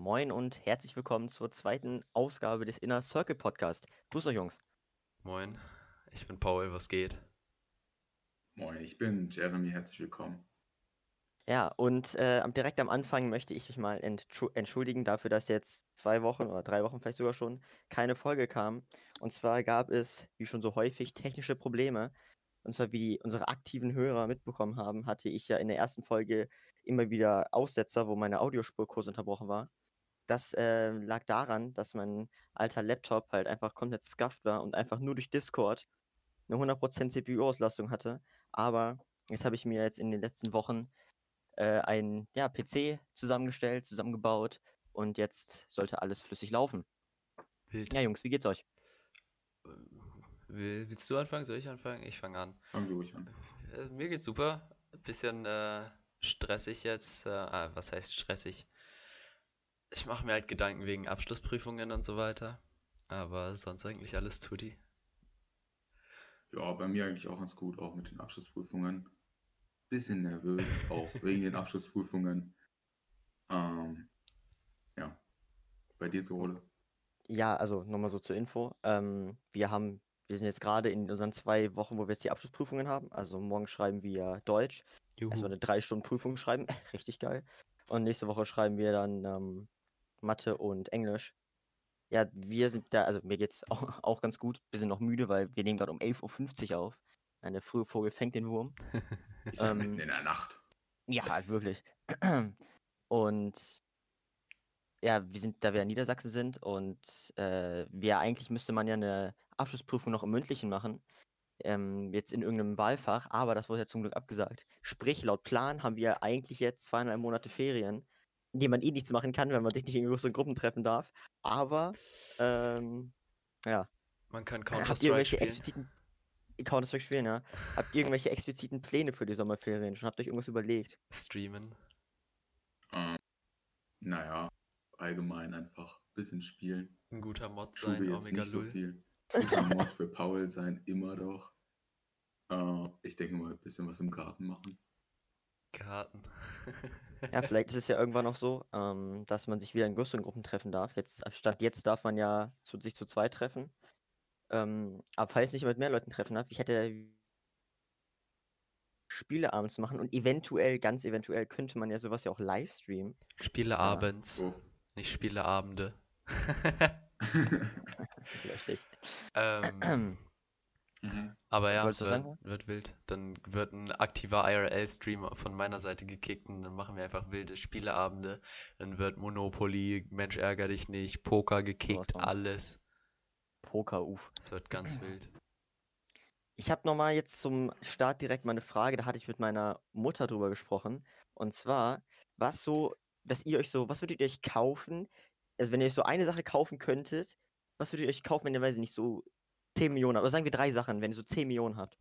Moin und herzlich willkommen zur zweiten Ausgabe des Inner Circle Podcast. Grüßt euch, Jungs. Moin, ich bin Paul, was geht? Moin, ich bin Jeremy, herzlich willkommen. Ja, und direkt am Anfang möchte ich mich mal entschuldigen dafür, dass jetzt 2 Wochen oder 3 Wochen vielleicht sogar schon keine Folge kam. Und zwar gab es, wie schon so häufig, technische Probleme. Und zwar, wie unsere aktiven Hörer mitbekommen haben, hatte ich ja in der ersten Folge immer wieder Aussetzer, wo meine Audiospur kurz unterbrochen war. Das lag daran, dass mein alter Laptop halt einfach komplett scuffed war und einfach nur durch Discord eine 100% CPU-Auslastung hatte. Aber jetzt habe ich mir jetzt in den letzten Wochen einen PC zusammengebaut und jetzt sollte alles flüssig laufen. Wild. Ja, Jungs, wie geht's euch? Willst du anfangen? Soll ich anfangen? Ich fange an. Fang ruhig an. Mir geht's super. Bisschen stressig jetzt. Was heißt stressig? Ich mache mir halt Gedanken wegen Abschlussprüfungen und so weiter. Aber sonst eigentlich alles tutti. Ja, bei mir eigentlich auch ganz gut, auch mit den Abschlussprüfungen. Bisschen nervös, auch wegen den Abschlussprüfungen. Ja, bei dir so, oder? Ja, also nochmal so zur Info. Wir sind jetzt gerade in unseren 2 Wochen, wo wir jetzt die Abschlussprüfungen haben. Also morgen schreiben wir Deutsch. Erstmal Juhu. eine 3 Stunden Prüfung schreiben. Richtig geil. Und nächste Woche schreiben wir dann Mathe und Englisch. Ja, wir sind da, also mir geht's auch ganz gut. Wir sind noch müde, weil wir nehmen gerade um 11:50 Uhr auf. Der frühe Vogel fängt den Wurm. Ist ja mitten in der Nacht. Ja, halt wirklich. Und ja, da wir in Niedersachsen sind und eigentlich müsste man ja eine Abschlussprüfung noch im Mündlichen machen, jetzt in irgendeinem Wahlfach, aber das wurde ja zum Glück abgesagt. Sprich, laut Plan haben wir eigentlich jetzt 2,5 Monate Ferien, in denen man eh nichts machen kann, wenn man sich nicht in größeren Gruppen treffen darf. Aber, ja. Man kann Habt ihr Counter-Strike irgendwelche spielen. expliziten Counter-Strike spielen, ja? Habt ihr irgendwelche expliziten Pläne für die Sommerferien schon? Habt ihr euch irgendwas überlegt? Streamen. Naja, allgemein einfach ein bisschen spielen. Ein guter Mod Schule sein, jetzt Omega nicht so Lull. viel. Guter Mod für Paul sein, immer doch. Ich denke mal, ein bisschen was im Garten machen. Garten. Ja, vielleicht ist es ja irgendwann noch so, dass man sich wieder in größeren Gruppen treffen darf. Statt jetzt darf man ja sich zu zweit treffen. Aber falls ich nicht mit mehr Leuten treffen darf, ich hätte Spiele abends machen und eventuell, ganz eventuell, könnte man ja sowas ja auch live streamen. Spiele abends, Uff. nicht Spieleabende. Richtig. Aber ja, Wolltest du was sagen? wird wild. Dann wird ein aktiver IRL-Stream von meiner Seite gekickt und dann machen wir einfach wilde Spieleabende. Dann wird Monopoly, Mensch ärger dich nicht, Poker Sowas gekickt, machen. alles. Poker, uff. Es wird ganz wild. Ich habe nochmal jetzt zum Start direkt mal eine Frage, da hatte ich mit meiner Mutter drüber gesprochen. Und zwar, was würdet ihr euch kaufen? Also wenn ihr euch so eine Sache kaufen könntet, was würdet ihr euch kaufen, wenn ihr, weiß ich nicht, so 10 Millionen habt? Oder sagen wir 3 Sachen, wenn ihr so 10 Millionen habt.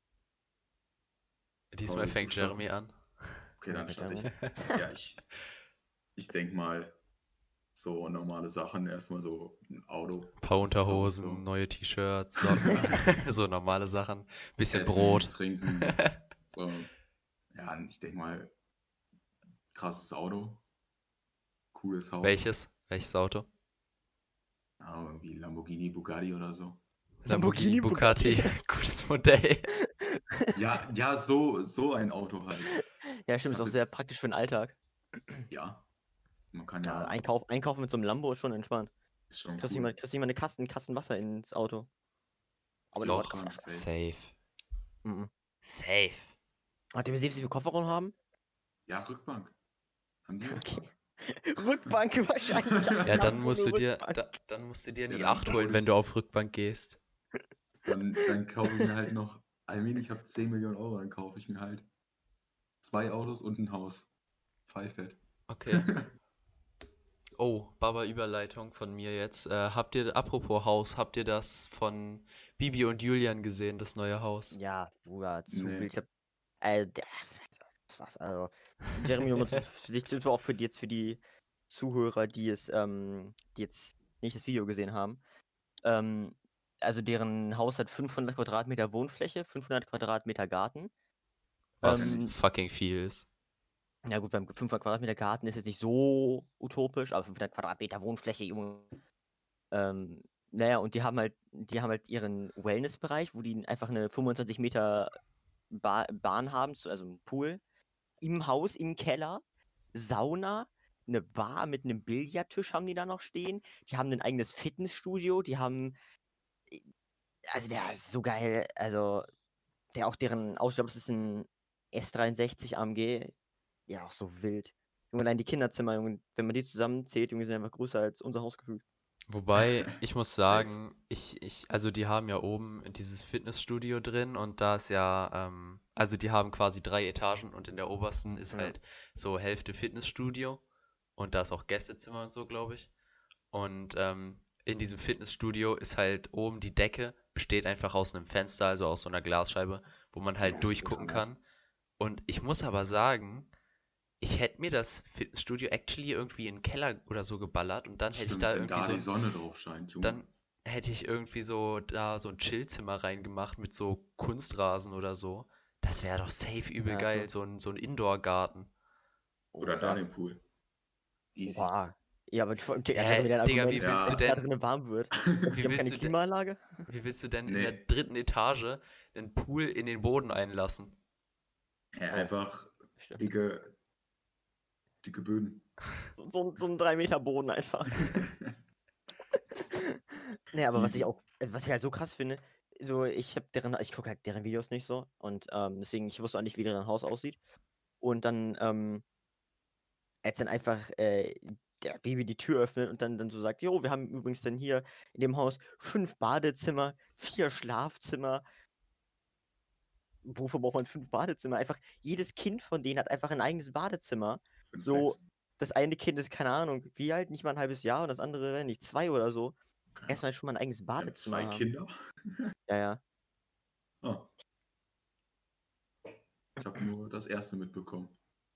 Diesmal Paul, fängt willst du Jeremy an. Okay, dann Ja, starte ich. Ja, ich denke mal, so normale Sachen, erstmal so ein Auto. Ein paar großes Haus, Unterhosen, so. neue T-Shirts, Socken, so normale Sachen. Bisschen Essen, Brot. Trinken. So. Ja, ich denke mal, krasses Auto. Cooles Haus. Welches Auto? Ja, irgendwie Lamborghini, Bugatti oder so. Lamborghini Bugatti. Gutes Modell. Ja, so ein Auto halt. Ja, stimmt, Ich ist auch hab sehr jetzt- praktisch für den Alltag. Ja, man kann Ja, ja. einkaufen mit so einem Lambo ist schon entspannt. Ist schon Kriegst cool. nicht mal einen Kasten Wasser ins Auto. Aber eine Doch. Wodkaflasche. Safe. Mhm. Safe. Habt ihr gesehen, wie viel Kofferraum haben? Ja, Rückbank. Haben die Okay. Rückbank? Rückbank wahrscheinlich. Ja, dann Lambo, musst du nur dir, Rückbank. dann musst du dir Ja, ein dann i8 holen, hol wenn ich- du auf Rückbank gehst. Dann kaufe ich mir halt noch. Ich habe 10 Millionen Euro, dann kaufe ich mir halt 2 Autos und ein Haus. Pfeifett. Okay. Oh, Baba-Überleitung von mir jetzt. Apropos Haus, habt ihr das von Bibi und Julian gesehen, das neue Haus? Ja, Bruder, zu Nee. wild. Ich hab, das war's. Also, Jeremy, nur mal für dich, auch für die Zuhörer, die jetzt nicht das Video gesehen haben. Also deren Haus hat 500 Quadratmeter Wohnfläche, 500 Quadratmeter Garten. Was fucking viel ist. Ja gut, beim 500 Quadratmeter Garten ist jetzt nicht so utopisch, aber 500 Quadratmeter Wohnfläche, Junge. Naja, und die haben halt ihren Wellnessbereich, wo die einfach eine 25 Meter Bahn haben, also einen Pool, im Haus, im Keller, Sauna, eine Bar mit einem Billardtisch haben die da noch stehen. Die haben ein eigenes Fitnessstudio, also der ist so geil, also deren Ausstatter, das ist ein S63 AMG, ja auch so wild. Junge, allein die Kinderzimmer, Junge, wenn man die zusammenzählt, Junge, sind einfach größer als unser Haus gefühlt. Wobei, ich muss Safe. sagen, also die haben ja oben dieses Fitnessstudio drin und da ist ja, also die haben quasi 3 Etagen und in der obersten ist Ja. halt so Hälfte Fitnessstudio und da ist auch Gästezimmer und so, glaube ich. Und in diesem Fitnessstudio ist halt oben die Decke, besteht einfach aus einem Fenster, also aus so einer Glasscheibe, wo man Ja, halt das ist durchgucken ultra nice. kann. Und ich muss aber sagen, ich hätte mir das Fitnessstudio actually irgendwie in den Keller oder so geballert und dann hätte ich Stimmt, da wenn irgendwie da so die ein, Sonne drauf scheint, Junge. dann hätte ich irgendwie so da so ein Chillzimmer reingemacht mit so Kunstrasen oder so. Das wäre doch safe übel Ja, geil, true. so ein Indoor-Garten. Oder da den Pool. Easy. Boah. Ja, aber Digga, sag mal wieder ein Digga, Argument, wie willst du Ja. wenn da denn, drinnen warm wird. wie Die haben keine willst du denn, Klimaanlage? wie willst du denn in der Nee, 3. Etage einen Pool in den Boden einlassen? ja, Oh, einfach stimmt. dicke Böden. So ein 3 Meter Boden einfach. Nee, aber was Easy. ich halt so krass finde, so ich gucke halt deren Videos nicht so und deswegen, ich wusste auch nicht, wie deren Haus aussieht. Und dann, als dann einfach der Baby die Tür öffnet und dann so sagt, jo, wir haben übrigens dann hier in dem Haus 5 Badezimmer, 4 Schlafzimmer. Wofür braucht man 5 Badezimmer? Einfach, jedes Kind von denen hat einfach ein eigenes Badezimmer. Fünf So, Flex. das eine Kind ist, keine Ahnung, wie alt, nicht mal ein halbes Jahr und das andere, wenn nicht, 2 oder so. Keine Erstmal schon mal ein eigenes Ahnung. Die haben Badezimmer 2 haben. Kinder. Ja, ja. Ah. Ich habe nur das erste mitbekommen.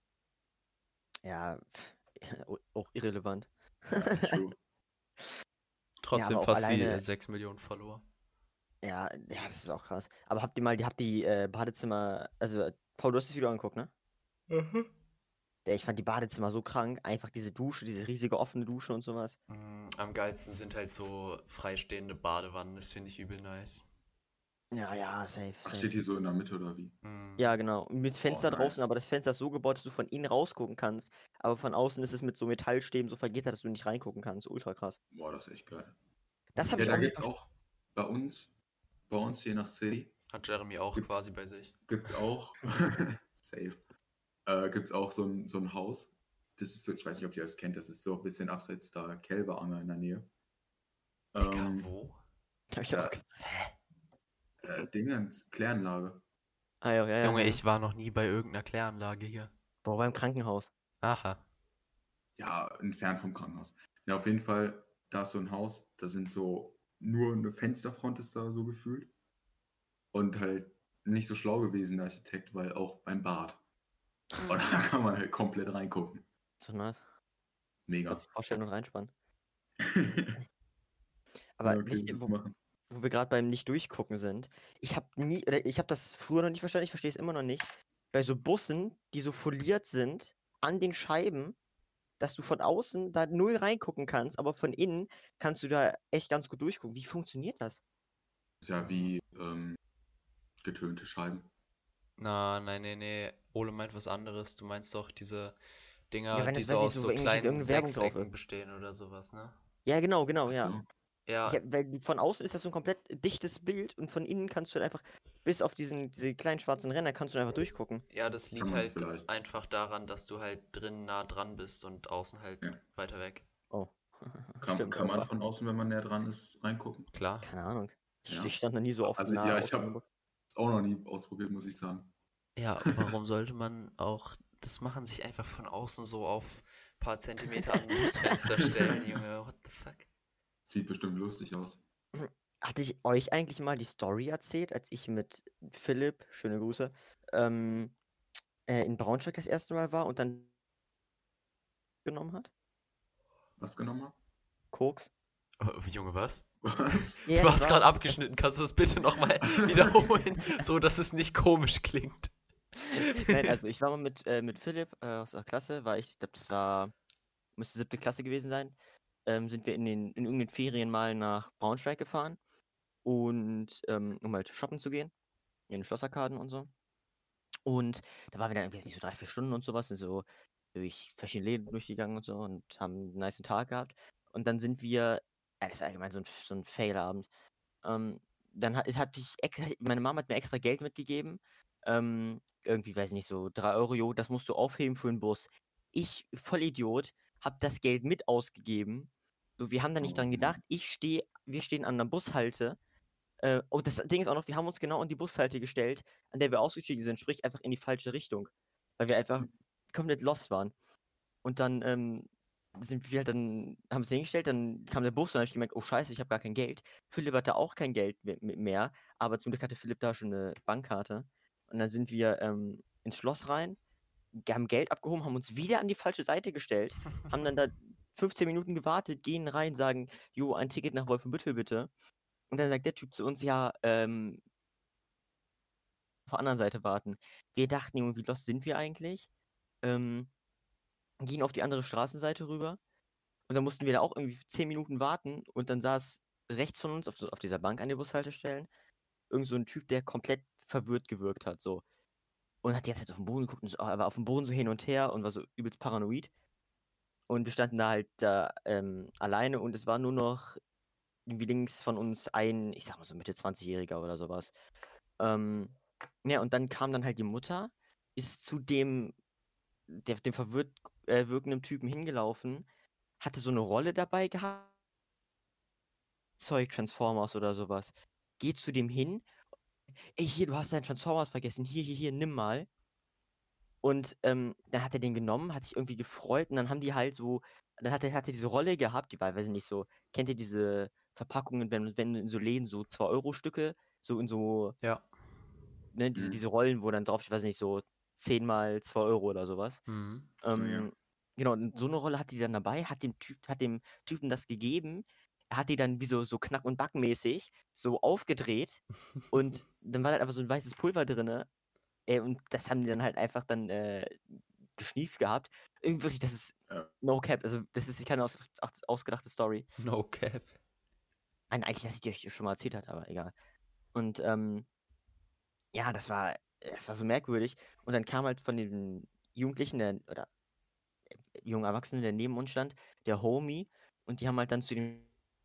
Ja, auch irrelevant. Ja, true. Trotzdem aber auch fast die alleine- 6 Millionen Follower. Ja, das ist auch krass. Aber habt die Badezimmer, also Paul, du hast das Video angeguckt, ne? Ich fand die Badezimmer so krank. Einfach diese Dusche, diese riesige offene Dusche und sowas. Am geilsten sind halt so freistehende Badewannen, das finde ich übel nice. Ja, safe, Ach, safe. steht die so in der Mitte oder wie? Ja, genau. Und mit Fenster draußen, nice. aber das Fenster ist so gebaut, dass du von innen rausgucken kannst. Aber von außen ist es mit so Metallstäben so vergittert, dass du nicht reingucken kannst. Ultra krass. Boah, das ist echt geil. Das habe Ja, ich da auch nicht gibt's auch bei uns hier nach City, Hat Jeremy auch Gibt's- quasi bei sich. gibt's auch, safe, gibt's auch so ein Haus. Das ist so, ich weiß nicht, ob ihr das kennt, das ist so ein bisschen abseits da, Kälberanger in der Nähe. Digga, wo? Hab ich ja. auch. Hä? Dingens, Kläranlage. Ah, ja. Junge, ich war noch nie bei irgendeiner Kläranlage hier. Boah, beim Krankenhaus. Aha. Ja, entfernt vom Krankenhaus. Ja, auf jeden Fall, da ist so ein Haus, da sind so, nur eine Fensterfront ist da so gefühlt. Und halt nicht so schlau gewesen, der Architekt, weil auch beim Bad. Und da kann man halt komplett reingucken. So nice. Mega. Kannst dich vorstellen und reinspannen. Aber Ja, okay, wisst ihr, das machen. wo wir gerade beim Nicht-Durchgucken sind? Ich habe das früher noch nicht verstanden, ich verstehe es immer noch nicht. Bei so Bussen, die so foliert sind an den Scheiben, dass du von außen da null reingucken kannst, aber von innen kannst du da echt ganz gut durchgucken. Wie funktioniert das? Ist ja wie getönte Scheiben. Nee. Ole meint was anderes. Du meinst doch diese Ja, Dinger, wenn die das, so weiß ich, aus so so irgendwelche- kleinen irgendeine Werbung drauf Sechsecken ist. bestehen oder sowas, ne? Ja, genau, Ach ja. so. Ja, Weil von außen ist das so ein komplett dichtes Bild und von innen kannst du halt einfach, bis auf diese kleinen schwarzen Ränder, kannst du einfach durchgucken. ja, das liegt Kann man halt vielleicht. einfach daran, dass du halt drin nah dran bist und außen halt Ja. weiter weg. Oh. Kann Stimmt, man einfach. von außen, wenn man näher dran ist, reingucken? Klar. Keine Ahnung. Ja. Ich stand noch nie so oft Also nah ja, aus ich habe Hamburg. es auch noch nie ausprobiert, muss ich sagen. Ja, warum sollte man auch das machen, sich einfach von außen so auf ein paar Zentimeter an ein Busfenster stellen, Junge? What the fuck? Sieht bestimmt lustig aus. Hatte ich euch eigentlich mal die Story erzählt, als ich mit Philipp, schöne Grüße, in Braunschweig das erste Mal war und dann genommen hat? Was genommen habe? Koks? Junge, was? Was? Ja, Du das hast war- gerade abgeschnitten. Kannst du das bitte nochmal wiederholen, so dass es nicht komisch klingt? Nein, also ich war mal mit Philipp aus der Klasse, ich glaube, müsste 7. Klasse gewesen sein, sind wir in irgendeinen Ferien mal nach Braunschweig gefahren und um halt shoppen zu gehen, in den Schlosserkarten und so. Und da waren wir dann irgendwie, weiß nicht, so 3, 4 Stunden und sowas, sind so durch verschiedene Läden durchgegangen und so und haben einen nicen Tag gehabt. Und dann sind wir, das war allgemein so ein Fail-Abend. Ähm, dann hatte ich, meine Mama hat mir extra Geld mitgegeben. Irgendwie, weiß ich nicht, so 3 Euro, jo, das musst du aufheben für den Bus. Ich, Vollidiot, hab das Geld mit ausgegeben. So, wir haben da nicht Oh dran gedacht. Mann. Wir stehen an der Bushalte. Oh, das Ding ist auch noch, wir haben uns genau an die Bushalte gestellt, an der wir ausgestiegen sind, sprich einfach in die falsche Richtung, weil wir einfach komplett lost waren. Und dann sind wir halt dann, haben es hingestellt, dann kam der Bus und dann habe ich gemerkt, oh Scheiße, ich habe gar kein Geld. Philipp hatte auch kein Geld mehr, aber zum Glück hatte Philipp da schon eine Bankkarte. Und dann sind wir ins Schloss rein, haben Geld abgehoben, haben uns wieder an die falsche Seite gestellt, haben dann da 15 Minuten gewartet, gehen rein, sagen, jo, ein Ticket nach Wolfenbüttel bitte. Und dann sagt der Typ zu uns, ja, auf der anderen Seite warten. Wir dachten, Junge, wie lost sind wir eigentlich? Ähm, gehen auf die andere Straßenseite rüber. Und dann mussten wir da auch irgendwie 10 Minuten warten. Und dann saß rechts von uns auf dieser Bank an den Bushaltestellen irgend so ein Typ, der komplett verwirrt gewirkt hat. So. Und hat die ganze Zeit auf den Boden geguckt, und so, aber auf dem Boden so hin und her und war so übelst paranoid. Und wir standen da halt alleine und es war nur noch irgendwie links von uns ein, ich sag mal so Mitte 20-Jähriger oder sowas. Ja, und dann kam dann halt die Mutter, ist zu dem verwirrt wirkenden Typen hingelaufen, hatte so eine Rolle dabei gehabt, Zeug Transformers oder sowas. Geht zu dem hin, ey, hier, du hast deinen Transformers vergessen, hier, nimm mal. Und dann hat er den genommen, hat sich irgendwie gefreut und dann haben die halt so, dann hat er diese Rolle gehabt, die war, weiß ich nicht, so, kennt ihr diese Verpackungen, wenn in so Läden so 2-Euro-Stücke, so in so, Ja. ne, diese Rollen, wo dann drauf, ich weiß nicht, so 10 mal 2 Euro oder sowas. Mhm. So, ja. Genau, und so eine Rolle hat die dann dabei, hat dem Typen das gegeben. Er hat die dann wie so Knack- und Backmäßig so aufgedreht und dann war da einfach so ein weißes Pulver drinne. Und das haben die dann halt einfach dann geschnieft gehabt. Irgendwie wirklich, das ist Ja. no cap. Also, das ist keine ausgedachte Story. No cap. Nein, eigentlich, dass ich die euch schon mal erzählt habe, aber egal. Und ja, das war so merkwürdig. Und dann kam halt von den Jugendlichen, oder jungen Erwachsenen, der neben uns stand, der Homie. Und die haben halt dann zu dem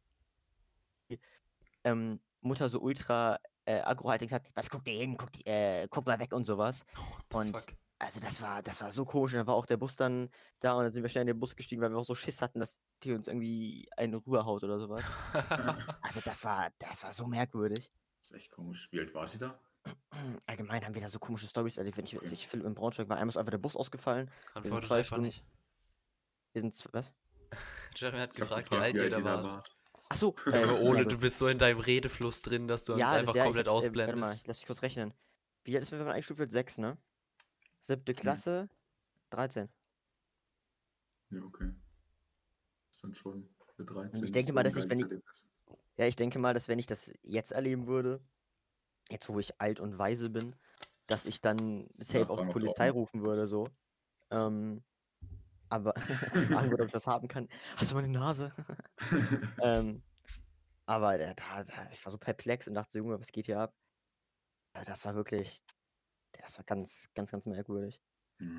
Mutter so ultra aggro halt gesagt, was guckt ihr hin, guck mal weg und sowas. What the Und fuck? also das war so komisch. Und dann war auch der Bus dann da und dann sind wir schnell in den Bus gestiegen, weil wir auch so Schiss hatten, dass die uns irgendwie einen rüberhaut oder sowas. Also das war so merkwürdig. Das ist echt komisch. Wie alt war sie da? Allgemein haben wir da so komische Storys. Also wenn Okay. ich Philipp in Braunschweig war, einmal ist einfach der Bus ausgefallen. Wir sind Antwortet 2 einfach Stunden. nicht. Was? Jeremy hat Ich habe gefragt, wie gefragt, alt wie ihr alt da ihr da wart. wart. Achso, Junge, ja Ole, gut. du bist so in deinem Redefluss drin, dass du uns Ja, einfach komplett warte mal, ausblendest. ich lass mich kurz rechnen. Wie alt ist man, wenn man eingestuft wird? 6, ne? 7. Klasse, 13. Ja, okay. Das ist dann schon für Und 13 ich nicht denke so mal, ein dass geiles Erlebnis. ich denke mal, dass wenn ich das jetzt erleben würde, jetzt wo ich alt und weise bin, dass ich dann safe auch die Nachfragen, ob du auch Polizei mal. rufen würde, so. Achso. Aber fragen würde, ob ich was haben kann. Hast du mal eine Nase? ähm, aber ich war so perplex und dachte so, Junge, was geht hier ab? Das war wirklich, das war ganz, ganz, ganz merkwürdig. Hm.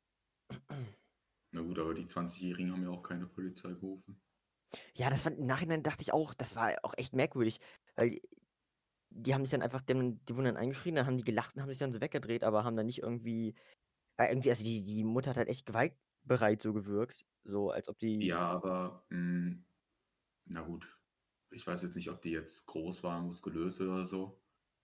Na gut, aber die 20-Jährigen haben ja auch keine Polizei gerufen. Ja, im Nachhinein dachte ich auch, das war auch echt merkwürdig, weil die haben sich dann einfach, die wurden dann eingeschrien, dann haben die gelacht und haben sich dann so weggedreht, aber haben dann nicht irgendwie, also die Mutter hat halt echt gewaltbereit so gewirkt, so als ob die, Ja, aber na gut. Ich weiß jetzt nicht, ob die jetzt groß waren, muskulös oder so.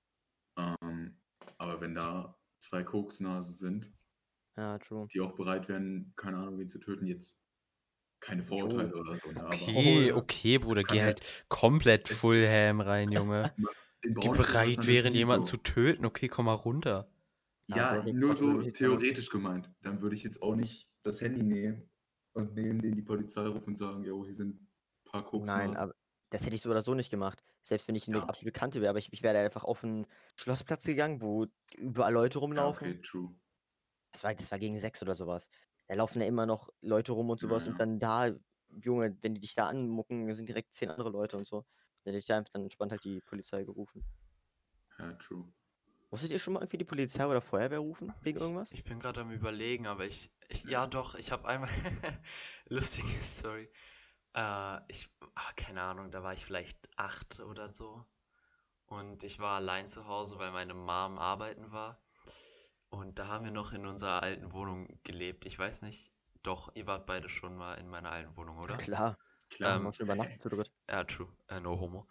Aber wenn da 2 Koksnasen sind, ja, true. die auch bereit wären, keine Ahnung, wen zu töten, jetzt keine Vorurteile oder so, ne? Okay, Bruder, es kann geh ja, halt komplett es, Full-Ham rein, Junge. in Die Braunschweig war es bereit natürlich wären, nicht jemanden so. zu töten. Okay, komm mal runter. Ja, Solche nur Aussagen so würde ich jetzt gar nicht. theoretisch gemeint. Dann würde ich jetzt auch nicht das Handy nehmen und neben denen die Polizei rufen und sagen, jo, hier sind ein paar Nein, Koksnasen. aber das hätte ich so oder so nicht gemacht. Selbst wenn ich eine Ja. absolute Kante wäre, aber ich wäre da einfach auf 'n Schlossplatz gegangen, wo überall Leute Ja, rumlaufen. okay, true. Das war gegen 6 oder sowas. Da laufen ja immer noch Leute rum und Ja, sowas und ja. dann da Junge, wenn die dich da anmucken, sind direkt 10 andere Leute und so. Dann hätte ich da einfach dann entspannt halt die Polizei gerufen. Ja, true. Musstet ihr schon mal irgendwie die Polizei oder Feuerwehr rufen wegen irgendwas? Ich bin gerade am Überlegen, aber ja doch, ich habe einmal, lustige Story. Keine Ahnung, da war ich vielleicht 8 oder so. Und ich war allein zu Hause, weil meine Mom arbeiten war. Und da haben wir noch in unserer alten Wohnung gelebt. Ich weiß nicht, doch, ihr wart beide schon mal in meiner alten Wohnung, Ja oder? klar, Klar. haben auch schon übernachtet zu dritt. Ja, true. No homo.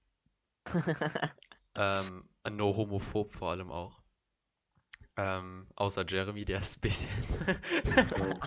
No homophob vor allem auch. Außer Jeremy, der ist ein bisschen. So,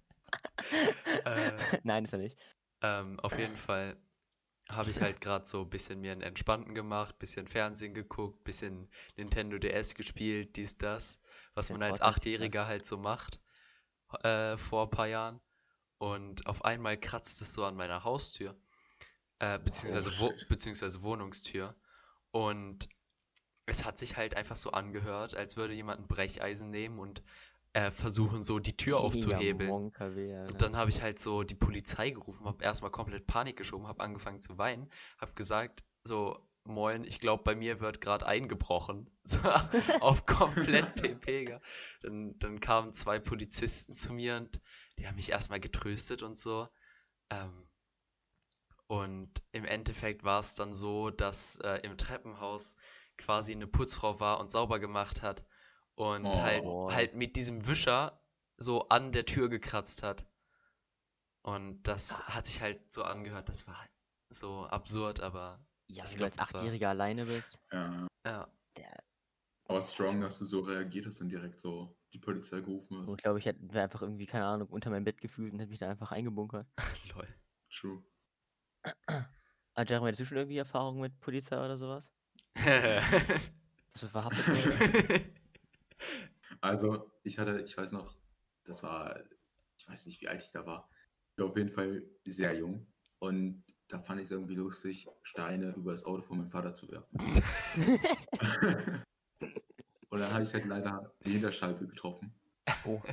Nein, ist er nicht. Auf jeden Fall habe ich halt gerade so ein bisschen mir einen Entspannten gemacht, bisschen Fernsehen geguckt, bisschen Nintendo DS gespielt, dies, das, was Bisschen man als Fortnite, dies, das. 8-Jähriger halt so macht, vor ein paar Jahren. Und auf einmal kratzt es so an meiner Haustür, shit. beziehungsweise Wohnungstür. Und es hat sich halt einfach so angehört, als würde jemand ein Brecheisen nehmen und versuchen, so die Tür Mega aufzuhebeln. Monka weh, Und Alter. dann habe ich halt so die Polizei gerufen, habe erstmal komplett Panik geschoben, habe angefangen zu weinen, habe gesagt, so, moin, ich glaube, bei mir wird gerade eingebrochen. So, auf komplett PPG. Dann kamen 2 Polizisten zu mir und die haben mich erstmal getröstet und so. Ähm, und im Endeffekt war es dann so, dass im Treppenhaus quasi eine Putzfrau war und sauber gemacht hat und halt, Oh, Boah. halt mit diesem Wischer so an der Tür gekratzt hat. Und das hat sich halt so angehört, das war so absurd, aber Ja, ich wenn du glaube, als das war, 8-Jähriger alleine bist, ja. ja, der Aber war strong, schon. dass du so reagiert hast und direkt so die Polizei gerufen Und hast. ich glaube, ich hätte mir einfach irgendwie, keine Ahnung, unter mein Bett gefühlt und hätte mich da einfach eingebunkert. lol. True. Jeremy, hattest du schon irgendwie Erfahrungen mit Polizei oder sowas? Nee. Dass du verhaftet wurdest? Also, ich weiß noch, das war, ich weiß nicht, wie alt ich da war. Ich war auf jeden Fall sehr jung. Und da fand ich es irgendwie lustig, Steine über das Auto von meinem Vater zu werfen. Und dann habe ich halt leider die Hinterscheibe getroffen. Oh.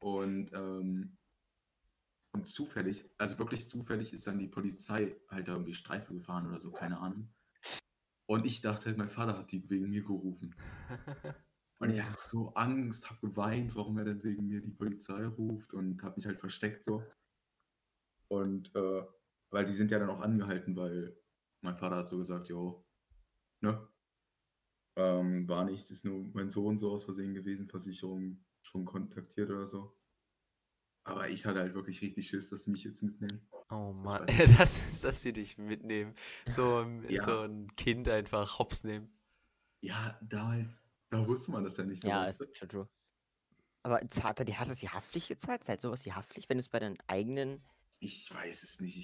Und zufällig, also wirklich zufällig, ist dann die Polizei halt da irgendwie Streife gefahren oder so, keine Ahnung. Und ich dachte, mein Vater hat die wegen mir gerufen. Und ich hatte so Angst, habe geweint, warum er denn wegen mir die Polizei ruft und habe mich halt versteckt so. Und weil die sind ja dann auch angehalten, weil mein Vater hat so gesagt, jo, ne, war nichts, ist nur mein Sohn so aus Versehen gewesen, Versicherung schon kontaktiert oder so. Aber ich hatte halt wirklich richtig Schiss, dass sie mich jetzt mitnehmen. Oh So, ich Mann, weiß nicht. dass sie dich mitnehmen. So Ja, ein Kind einfach hops nehmen. ja, damals, da wusste man das ja nicht so, Ja, weißt ist du? schon true. Aber hat das die Haftpflicht gezahlt? Zahlt sowas die Haftpflicht, wenn es bei deinen eigenen. Ich weiß es nicht.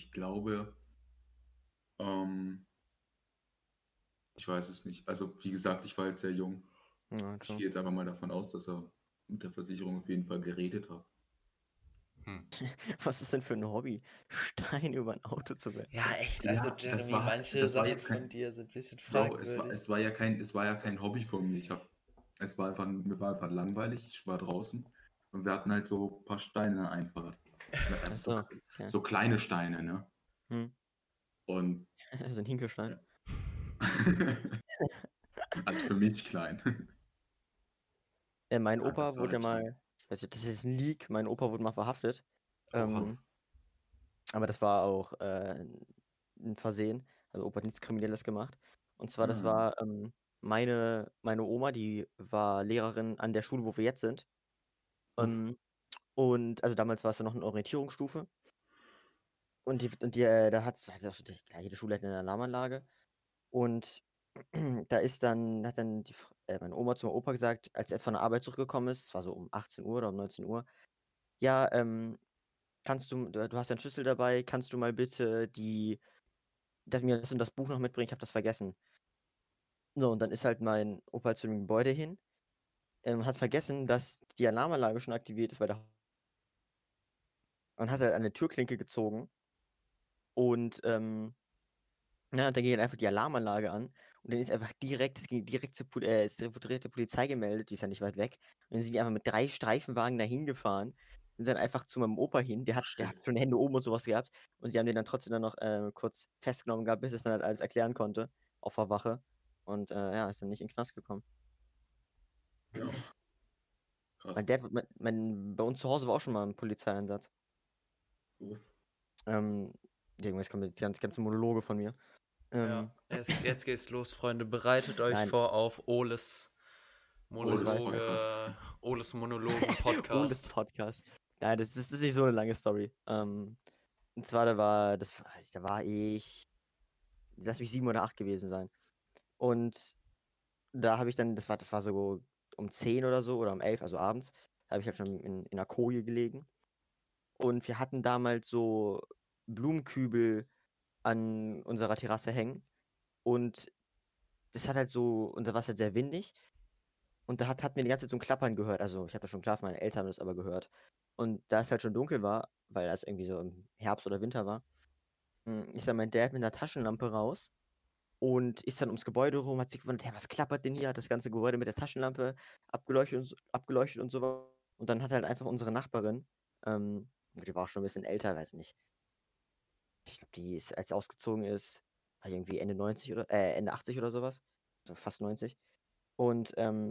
Ähm, ich weiß es nicht. Also, wie gesagt, ich war jetzt sehr jung. Ja, Ich true. gehe jetzt einfach mal davon aus, dass er mit der Versicherung auf jeden Fall geredet hat. Hm. Was ist denn für ein Hobby? Stein über ein Auto zu werfen. Ja, echt, also Ja, Jeremy, manche das war Sachen jetzt von kein, dir sind ein bisschen Bro, fragwürdig. es war ja kein Hobby von mir. Mir war einfach langweilig. Ich war draußen und wir hatten halt so ein paar Steine in der Einfahrt. Also Achso, okay. so kleine Steine, ne? Hm. Und So ein Hinkelstein. ja. Also für mich klein. Mein Ja, Opa das war wurde ja halt schon. mal, ich weiß nicht, das ist ein Leak, mein Opa wurde mal verhaftet. Oha. Aber das war auch ein Versehen. Also Opa hat nichts Kriminelles gemacht. Und zwar, das Ah, war meine Oma, die war Lehrerin an der Schule, wo wir jetzt sind. uff. Und also damals war es ja noch eine Orientierungsstufe. Da hat auch so klar, jede Schule hat eine Alarmanlage. Und hat dann meine Oma zu meinem Opa gesagt, als er von der Arbeit zurückgekommen ist, es war so um 18 Uhr oder um 19 Uhr, ja, du hast deinen Schlüssel dabei, kannst du mal bitte mir das und das Buch noch mitbringen, ich habe das vergessen. So, und dann ist halt mein Opa zu dem Gebäude hin, hat vergessen, dass die Alarmanlage schon aktiviert ist, und hat halt an der Türklinke gezogen und Ja, und dann ging halt einfach die Alarmanlage an und dann ist einfach es ging direkt wurde direkt der Polizei gemeldet, die ist ja nicht weit weg. Und dann sind die einfach mit 3 Streifenwagen dahin gefahren, sind dann einfach zu meinem Opa hin, der hat Shit. schon Hände oben und sowas gehabt und die haben den dann trotzdem dann noch kurz festgenommen gehabt, bis es dann halt alles erklären konnte auf der Wache und ja, ist dann nicht in den Knast gekommen. Ja, krass. Bei uns zu Hause war auch schon mal ein Polizeieinsatz. Uff. Jetzt kommen die ganzen Monologe von mir. Ja, jetzt geht's los, Freunde. Bereitet euch Nein. vor auf Oles Monologe. Oles Monologen-Podcast. Oles Podcast. Nein, das ist nicht so eine lange Story. Und zwar, da war ich, lass mich 7 oder 8 gewesen sein. Und da habe ich dann, das war so um 10 oder so oder um 11, also abends, habe ich halt schon in einer Koje gelegen. Und wir hatten damals so Blumenkübel an unserer Terrasse hängen. Und das hat halt so, und da war es halt sehr windig. Und da hatten wir die ganze Zeit so ein Klappern gehört. Also ich habe das schon geschlafen, meine Eltern haben das aber gehört. Und da es halt schon dunkel war, weil das irgendwie so im Herbst oder Winter war, ist dann mein Dad mit einer Taschenlampe raus und ist dann ums Gebäude rum, hat sich gewundert, hey, was klappert denn hier? Hat das ganze Gebäude mit der Taschenlampe abgeleuchtet und so. Und dann hat halt einfach unsere Nachbarin, die war auch schon ein bisschen älter, weiß nicht. Ich glaube, die ist, als sie ausgezogen ist, war irgendwie Ende 90 oder Ende 80 oder sowas. Also fast 90. Und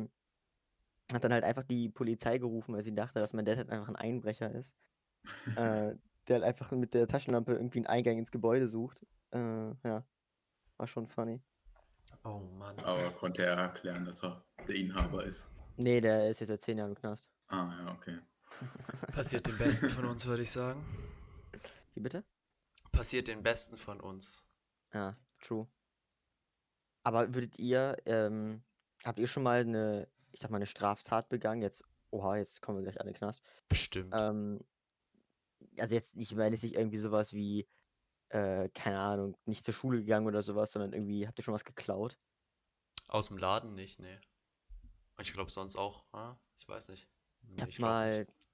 hat dann halt einfach die Polizei gerufen, weil sie dachte, dass mein Dad halt einfach ein Einbrecher ist. Der halt einfach mit der Taschenlampe irgendwie einen Eingang ins Gebäude sucht. Ja, war schon funny. Oh Mann. Aber konnte er erklären, dass er der Inhaber ist? Nee, der ist jetzt seit 10 Jahren im Knast. Ah, ja, okay. Passiert den Besten von uns, würde ich sagen. Wie bitte? Passiert den Besten von uns. Ja, true. Aber habt ihr schon mal ich sag mal, eine Straftat begangen? Jetzt kommen wir gleich alle in den Knast. Bestimmt. Also jetzt, ich meine jetzt nicht irgendwie sowas wie, keine Ahnung, nicht zur Schule gegangen oder sowas, sondern irgendwie, habt ihr schon was geklaut? Aus dem Laden nicht, nee. Ich glaube sonst auch, ich weiß nicht. Ich hab Ich glaube nicht. mal,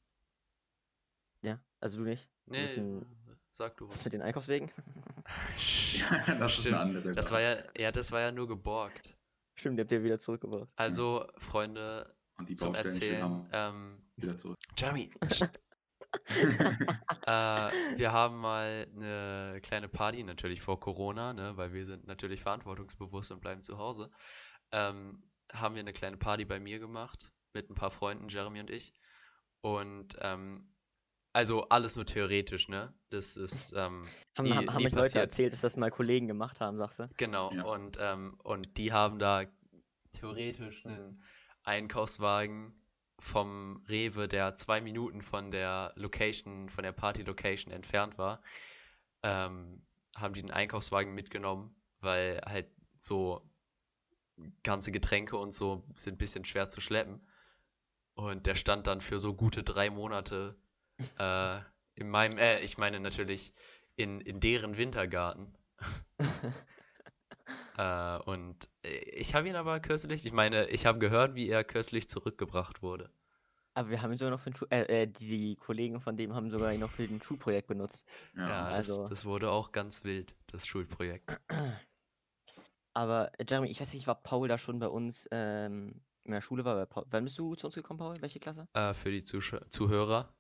ja, also du nicht? Du bist Nee, sag du was was. mit den Einkaufswegen? Ja, das ist eine Stimmt. andere Das Sache. war das war ja nur geborgt. Stimmt, die habt ihr wieder zurückgebracht. Also, Freunde, Und die zum Baustellenschilder Erzählen, wieder zurück. Jeremy, wir haben mal eine kleine Party, natürlich vor Corona, ne, weil wir sind natürlich verantwortungsbewusst und bleiben zu Hause. Haben wir eine kleine Party bei mir gemacht mit ein paar Freunden, Jeremy und ich. Und also alles nur theoretisch, ne? Das ist Haben nie mich Leute passiert. erzählt, dass das mal Kollegen gemacht haben, sagst du? Genau. Ja. Und die haben da theoretisch einen Einkaufswagen vom Rewe, der 2 Minuten von der Location, von der Party-Location entfernt war, haben die den Einkaufswagen mitgenommen, weil halt so ganze Getränke und so sind ein bisschen schwer zu schleppen. Und der stand dann für so gute 3 Monate ich meine natürlich in deren Wintergarten. Und ich habe ihn aber kürzlich, ich meine, ich habe gehört, wie er kürzlich zurückgebracht wurde. Aber wir haben ihn sogar noch für die Kollegen von dem haben sogar ihn noch für ein Schulprojekt benutzt. Ja, also. das wurde auch ganz wild, das Schulprojekt. Aber Jeremy, ich weiß nicht, war Paul da schon bei uns in der Schule war? Wann bist du zu uns gekommen, Paul? Welche Klasse? Für die Zuhörer.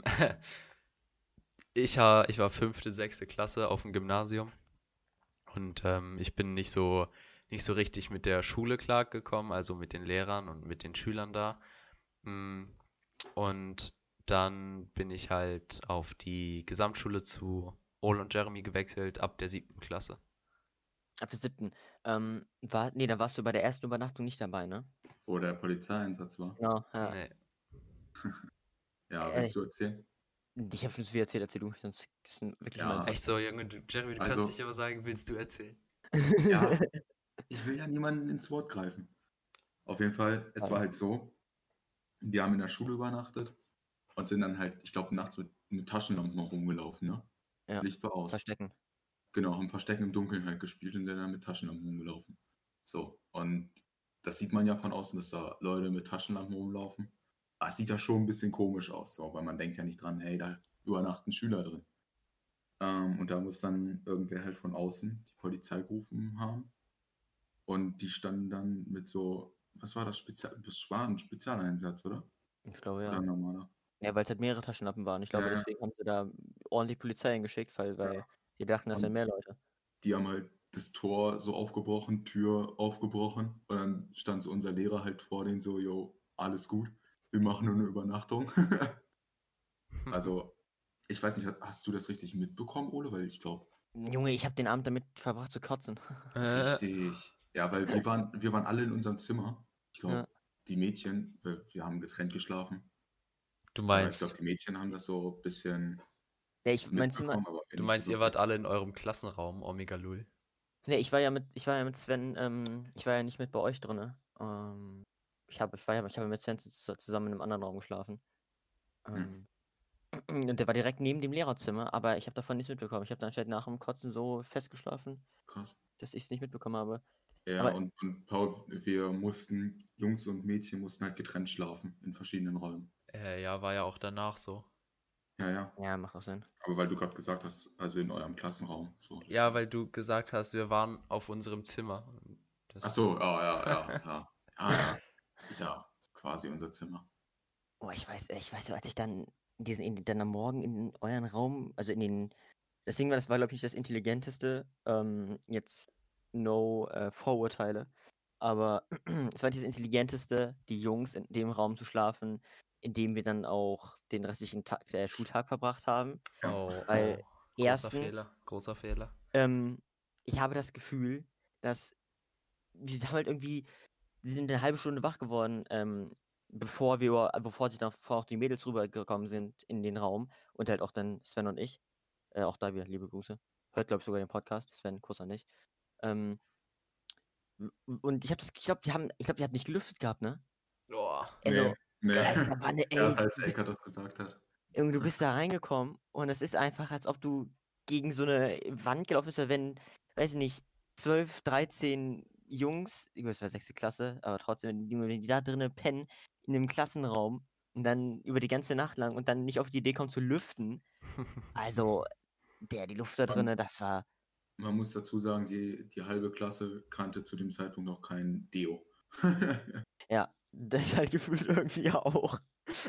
Ich war 5., 6. Klasse auf dem Gymnasium und ich bin nicht so richtig mit der Schule klargekommen, also mit den Lehrern und mit den Schülern da. Und dann bin ich halt auf die Gesamtschule zu Ole und Jeremy gewechselt ab der 7. Klasse. Ab der 7. Da warst du bei der ersten Übernachtung nicht dabei, ne? Wo der Polizeieinsatz war. Genau, ja. Nee. Ja, willst du erzählen? Ich habe schon zu viel erzählt, erzähl du. Sonst ist wirklich Ja. Echt so, Junge, Jeremy, du Also- kannst nicht aber sagen, willst du erzählen? Ja, ich will ja niemanden ins Wort greifen. Auf jeden Fall, es war halt so, die haben in der Schule übernachtet und sind dann halt, ich glaube, nachts mit Taschenlampen rumgelaufen, ne? Ja, Licht war aus. Verstecken. Genau, haben Verstecken im Dunkeln halt gespielt und sind dann mit Taschenlampen rumgelaufen. So, und das sieht man ja von außen, dass da Leute mit Taschenlampen rumlaufen. Aber es sieht ja schon ein bisschen komisch aus, so, weil man denkt ja nicht dran, hey, da übernachten Schüler drin. Und da muss dann irgendwer halt von außen die Polizei gerufen haben. Und die standen dann mit so, was war das? Das war ein Spezialeinsatz, oder? Ich glaube, Oder ja. ein normaler? Ja, weil es halt mehrere Taschenlampen waren. Ich glaube, Ja, ja. deswegen haben sie da ordentlich Polizei hingeschickt, weil die dachten, das wären Und mehr Leute. die haben halt das Tor so aufgebrochen, Tür aufgebrochen. Und dann stand so unser Lehrer halt vor denen so, yo, alles gut, wir machen nur eine Übernachtung. Also, ich weiß nicht, hast du das richtig mitbekommen, Ole? Weil ich glaube, Junge, ich habe den Abend damit verbracht zu kotzen. richtig. Ja, weil wir waren alle in unserem Zimmer. Ich Ja. glaube, die Mädchen, wir haben getrennt geschlafen. Du Aber ich glaube, meinst, die Mädchen haben das so ein bisschen Ja, mein Zimmer, mitbekommen, aber wir du nicht so meinst, ihr wirklich. wart alle in eurem Klassenraum, Omega Lul. nee, ich war ja mit Sven, ich war ja nicht mit bei euch drinne. Ich habe mit Sven zusammen in einem anderen Raum geschlafen. Hm, Und der war direkt neben dem Lehrerzimmer, aber ich habe davon nichts mitbekommen. Ich habe dann anscheinend nach dem Kotzen so festgeschlafen, krass. dass ich es nicht mitbekommen habe. Ja, Aber und Paul, Jungs und Mädchen mussten halt getrennt schlafen in verschiedenen Räumen. Ja, war ja auch danach so. Ja, ja. ja, macht auch Sinn. Aber weil du gerade gesagt hast, also in eurem Klassenraum. So, Ja, deswegen. weil du gesagt hast, wir waren auf unserem Zimmer. Ach so, ja. Ja. Ist ja quasi unser Zimmer. Oh, ich weiß so, als ich dann dann am Morgen in euren Raum, also das Ding war, das war, glaube ich, nicht das Intelligenteste, jetzt no Vorurteile, aber es war nicht das Intelligenteste, die Jungs in dem Raum zu schlafen, in dem wir dann auch den restlichen Schultag verbracht haben, Ja. weil Großer erstens, Fehler, großer Fehler. ich habe das Gefühl, dass wir haben halt irgendwie, sie sind eine halbe Stunde wach geworden, bevor sie dann bevor auch die Mädels rübergekommen sind in den Raum und halt auch dann Sven und ich. Auch da wieder liebe Grüße. Hört, glaube ich, sogar den Podcast. Sven, Kuss an dich. Ähm, und ich glaube, die haben nicht gelüftet gehabt, ne? Boah, Also, Nee. geil. da war Erst ey, als Ecker das gesagt hat. Junge, du bist da reingekommen und es ist einfach, als ob du gegen so eine Wand gelaufen bist, wenn, weiß ich nicht, 12, 13 Jungs, ich weiß, war 6. Klasse, aber trotzdem, wenn die da drinnen pennen, in dem Klassenraum und dann über die ganze Nacht lang und dann nicht auf die Idee kommen zu lüften. Also, die Luft da drinnen, das war, Man muss dazu sagen, die halbe Klasse kannte zu dem Zeitpunkt noch kein Deo. ja, das ist halt gefühlt irgendwie auch.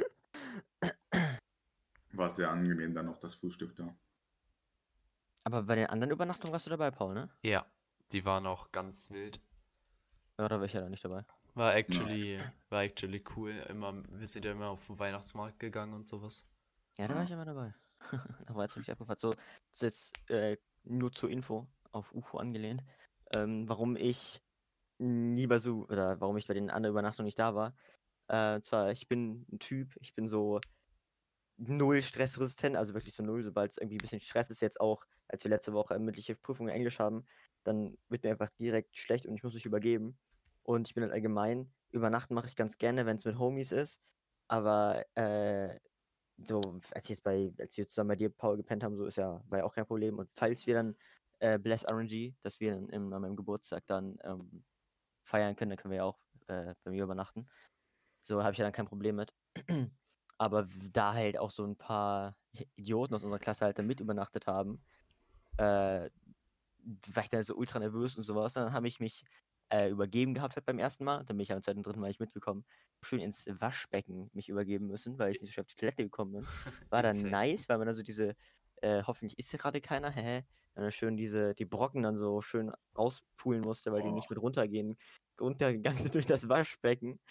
War sehr angenehm, dann noch das Frühstück da. Aber bei den anderen Übernachtungen warst du dabei, Paul, ne? Ja, die waren auch ganz wild. Ja, da war ich ja da nicht dabei. War actually cool. Wir sind ja immer auf den Weihnachtsmarkt gegangen und sowas. Ja, da war ich immer dabei. Aber jetzt habe ich abgefragt. So, das ist jetzt nur zur Info auf UFO angelehnt. Warum ich warum ich bei den anderen Übernachtungen nicht da war. Zwar, ich bin ein Typ, ich bin so null stressresistent, also wirklich so null, sobald es irgendwie ein bisschen Stress ist, jetzt auch, als wir letzte Woche mündliche Prüfung in Englisch haben, dann wird mir einfach direkt schlecht und ich muss mich übergeben. Und ich bin halt allgemein, übernachten mache ich ganz gerne, wenn es mit Homies ist, aber so, als wir zusammen bei dir, Paul, gepennt haben, so war ja auch kein Problem. Und falls wir dann Bless RNG, dass wir dann an meinem Geburtstag dann feiern können, dann können wir ja auch bei mir übernachten. So habe ich ja dann kein Problem mit. Aber da halt auch so ein paar Idioten aus unserer Klasse halt dann mit übernachtet haben, war ich dann so ultra nervös und sowas. Dann habe ich mich übergeben gehabt halt beim ersten Mal. Dann bin ich am zweiten, dritten Mal nicht mitgekommen. Schön ins Waschbecken mich übergeben müssen, weil ich nicht so schnell auf die Toilette gekommen bin. War dann Insane. nice, weil man dann so hoffentlich ist hier gerade keiner, dann schön die Brocken dann so schön rauspulen musste, weil die nicht mit runtergegangen sind durch das Waschbecken.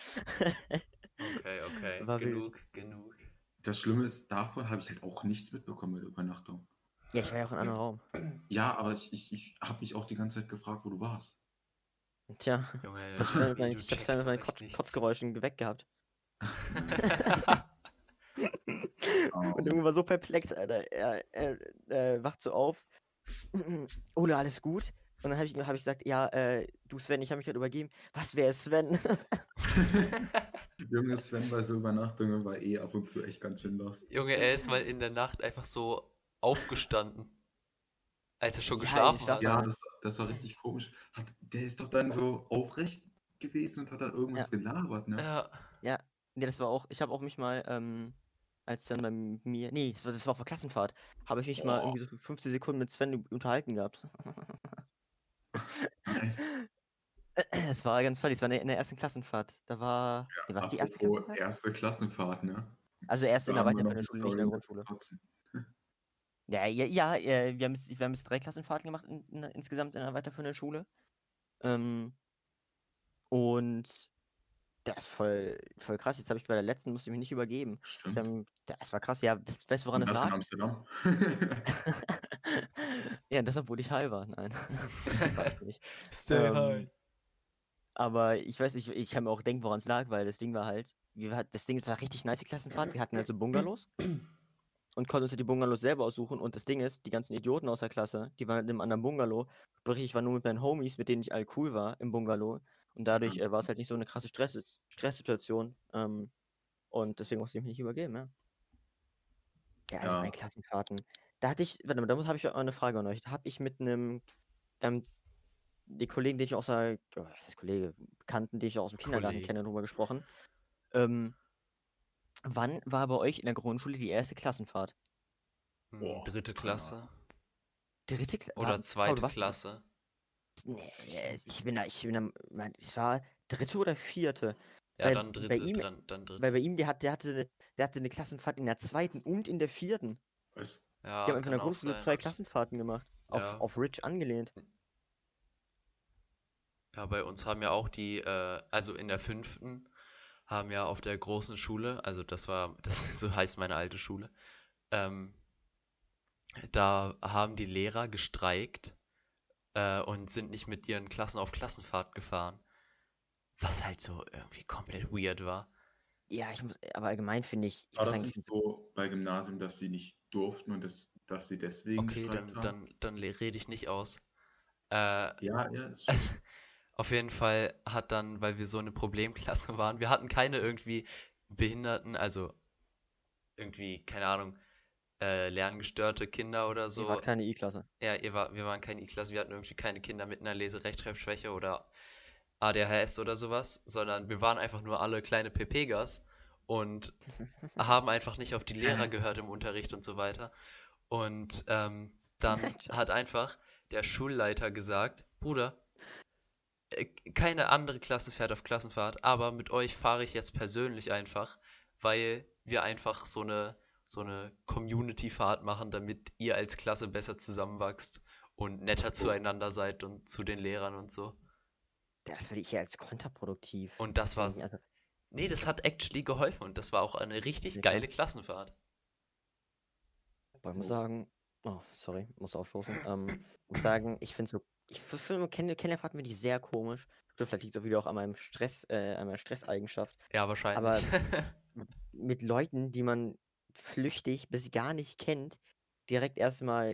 Okay. War wild. Genug. Das Schlimme ist, davon habe ich halt auch nichts mitbekommen bei der Übernachtung. Ja, ich war ja auch in einem anderen Raum. Ja, aber ich habe mich auch die ganze Zeit gefragt, wo du warst. Tja, Junge, ich hab's dann mit du meinen, ich hab's dann checkst mit meinen doch echt nichts. Kotzgeräuschen geweckt gehabt. Oh. Und irgendwo war so perplex, Alter. Er wacht so auf. Ole, alles gut? Und dann hab ich gesagt, ja, du Sven, ich habe mich gerade übergeben. Was, wer ist Sven? Junge, Sven bei so Übernachtungen war eh ab und zu echt ganz schön lost. Junge, er ist mal in der Nacht einfach so aufgestanden, als er schon Ja, geschlafen ich war- hat. Ja, das war richtig komisch. Der ist doch dann so aufrecht gewesen und hat dann irgendwas gelabert, ne? Ja. Ja, nee, das war auch, ich habe auch mich mal, als dann bei mir, nee, das war auf der Klassenfahrt, habe ich mich mal Boah, irgendwie so für 15 Sekunden mit Sven unterhalten gehabt. nice. Es war ganz funny, es war in der ersten Klassenfahrt. Nee, war das die erste Apropos Klassenfahrt? erste Klassenfahrt, ne? Also erst Da in der haben wir noch weiterführenden eine Schule, nicht in der Story mit Grundschule. Kotzen. Wir haben jetzt 3 Klassenfahrten gemacht insgesamt in der weiterführenden Schule. Ähm, und das ist voll krass. Jetzt habe ich bei der letzten, musste ich mich nicht übergeben. Stimmt. Das war krass, ja, weißt du, woran Und das das in lag? Amsterdam. Ja, das, obwohl ich high war. Nein, war ich nicht. Stay high. Aber ich weiß nicht, ich kann mir auch denken, woran es lag, weil das Ding war halt, das war richtig nice, die Klassenfahrt. Wir hatten halt so Bungalows und konnten uns die Bungalows selber aussuchen. Und das Ding ist, die ganzen Idioten aus der Klasse, die waren halt in einem anderen Bungalow. Sprich, ich war nur mit meinen Homies, mit denen ich all cool war, im Bungalow. Und dadurch war es halt nicht so eine krasse Stresssituation. Und deswegen musste ich mich nicht übergeben, ja. Ja, allgemein Ja, Klassenfahrten. Warte mal, habe ich auch eine Frage an euch. Habe ich mit einem, die Kollegen, die ich was heißt Kollege, Bekannten, die ich aus dem Kindergarten Kollege. kenne, drüber gesprochen. Ähm, wann war bei euch in der Grundschule die erste Klassenfahrt? boah, Dritte keine Klasse. Ahnung. Dritte Klasse? Oder Paul, zweite du warst. Klasse. Nee, es war dritte oder vierte. Ja, Weil dann bei dritte, ihm, dann dritte. weil bei ihm, der hatte eine Klassenfahrt in der zweiten und in der vierten. Was? Die Ja, haben einfach in kann der auch Grundschule sein. 2 Klassenfahrten gemacht. Ja. Auf Rich angelehnt. Ja, bei uns haben ja auch also in der 5. haben ja auf der großen Schule, also so heißt meine alte Schule, ähm, da haben die Lehrer gestreikt und sind nicht mit ihren Klassen auf Klassenfahrt gefahren. Was halt so irgendwie komplett weird war. Ja, aber allgemein ich War muss das sagen, ich nicht finde, so bei Gymnasium, dass sie nicht durften und dass sie deswegen Okay, gestreikt haben? dann rede ich nicht aus. Ja, ist schon. Auf jeden Fall hat dann, weil wir so eine Problemklasse waren, wir hatten keine irgendwie Behinderten, also irgendwie, keine Ahnung, lerngestörte Kinder oder ihr so. wart keine I-Klasse. Ja, wir waren keine I-Klasse, wir hatten irgendwie keine Kinder mit einer Leserechtschreibschwäche oder ADHS oder sowas, sondern wir waren einfach nur alle kleine Pepegas und haben einfach nicht auf die Lehrer gehört im Unterricht und so weiter. Und dann hat einfach der Schulleiter gesagt, Bruder, keine andere Klasse fährt auf Klassenfahrt, aber mit euch fahre ich jetzt persönlich einfach, weil wir einfach so eine Community-Fahrt machen, damit ihr als Klasse besser zusammenwachst und netter zueinander seid und zu den Lehrern und so. Das würde ich ja als kontraproduktiv Und das denken. war's. Nee, das hat actually geholfen und das war auch eine richtig Sicher. geile Klassenfahrt. Aber ich muss sagen, oh, sorry, muss aufstoßen. Muss sagen, ich finde Kennenlernen finde ich sehr komisch. Vielleicht liegt es auch wieder auch an an meiner Stresseigenschaft. Ja, wahrscheinlich. Aber mit Leuten, die man flüchtig bis gar nicht kennt, direkt erstmal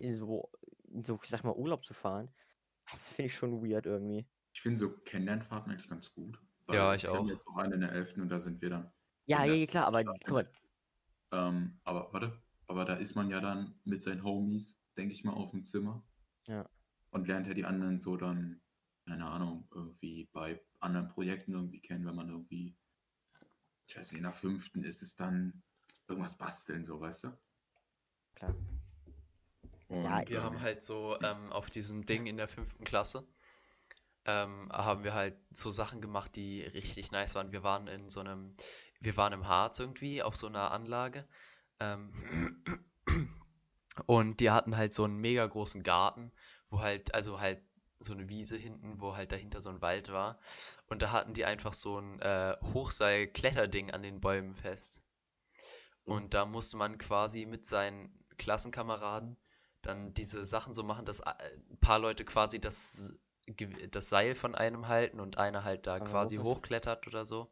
ich sag mal, Urlaub zu fahren, das finde ich schon weird irgendwie. Ich finde so Kennenlernfahrten eigentlich ganz gut, Ja, weil ich wir haben auch. jetzt auch eine in der 11. und da sind wir dann Ja, in der ja, klar, aber Stadt guck mal, Aber warte, aber da ist man ja dann mit seinen Homies, denke ich mal, auf dem Zimmer ja, und lernt ja die anderen so dann, keine Ahnung, irgendwie bei anderen Projekten irgendwie kennen, wenn man irgendwie, ich weiß nicht, in der 5. ist es dann irgendwas basteln, so, weißt du? klar. Ja, Und Wir haben halt so auf diesem Ding in der 5. Klasse, haben wir halt so Sachen gemacht, die richtig nice waren. Wir waren im Harz irgendwie auf so einer Anlage. Ähm, und die hatten halt so einen mega großen Garten, also halt so eine Wiese hinten, wo halt dahinter so ein Wald war. Und da hatten die einfach so ein Hochseil-Kletterding an den Bäumen fest. Und da musste man quasi mit seinen Klassenkameraden dann diese Sachen so machen, dass ein paar Leute quasi das Seil von einem halten und einer halt da aber quasi loslassen. hochklettert oder so.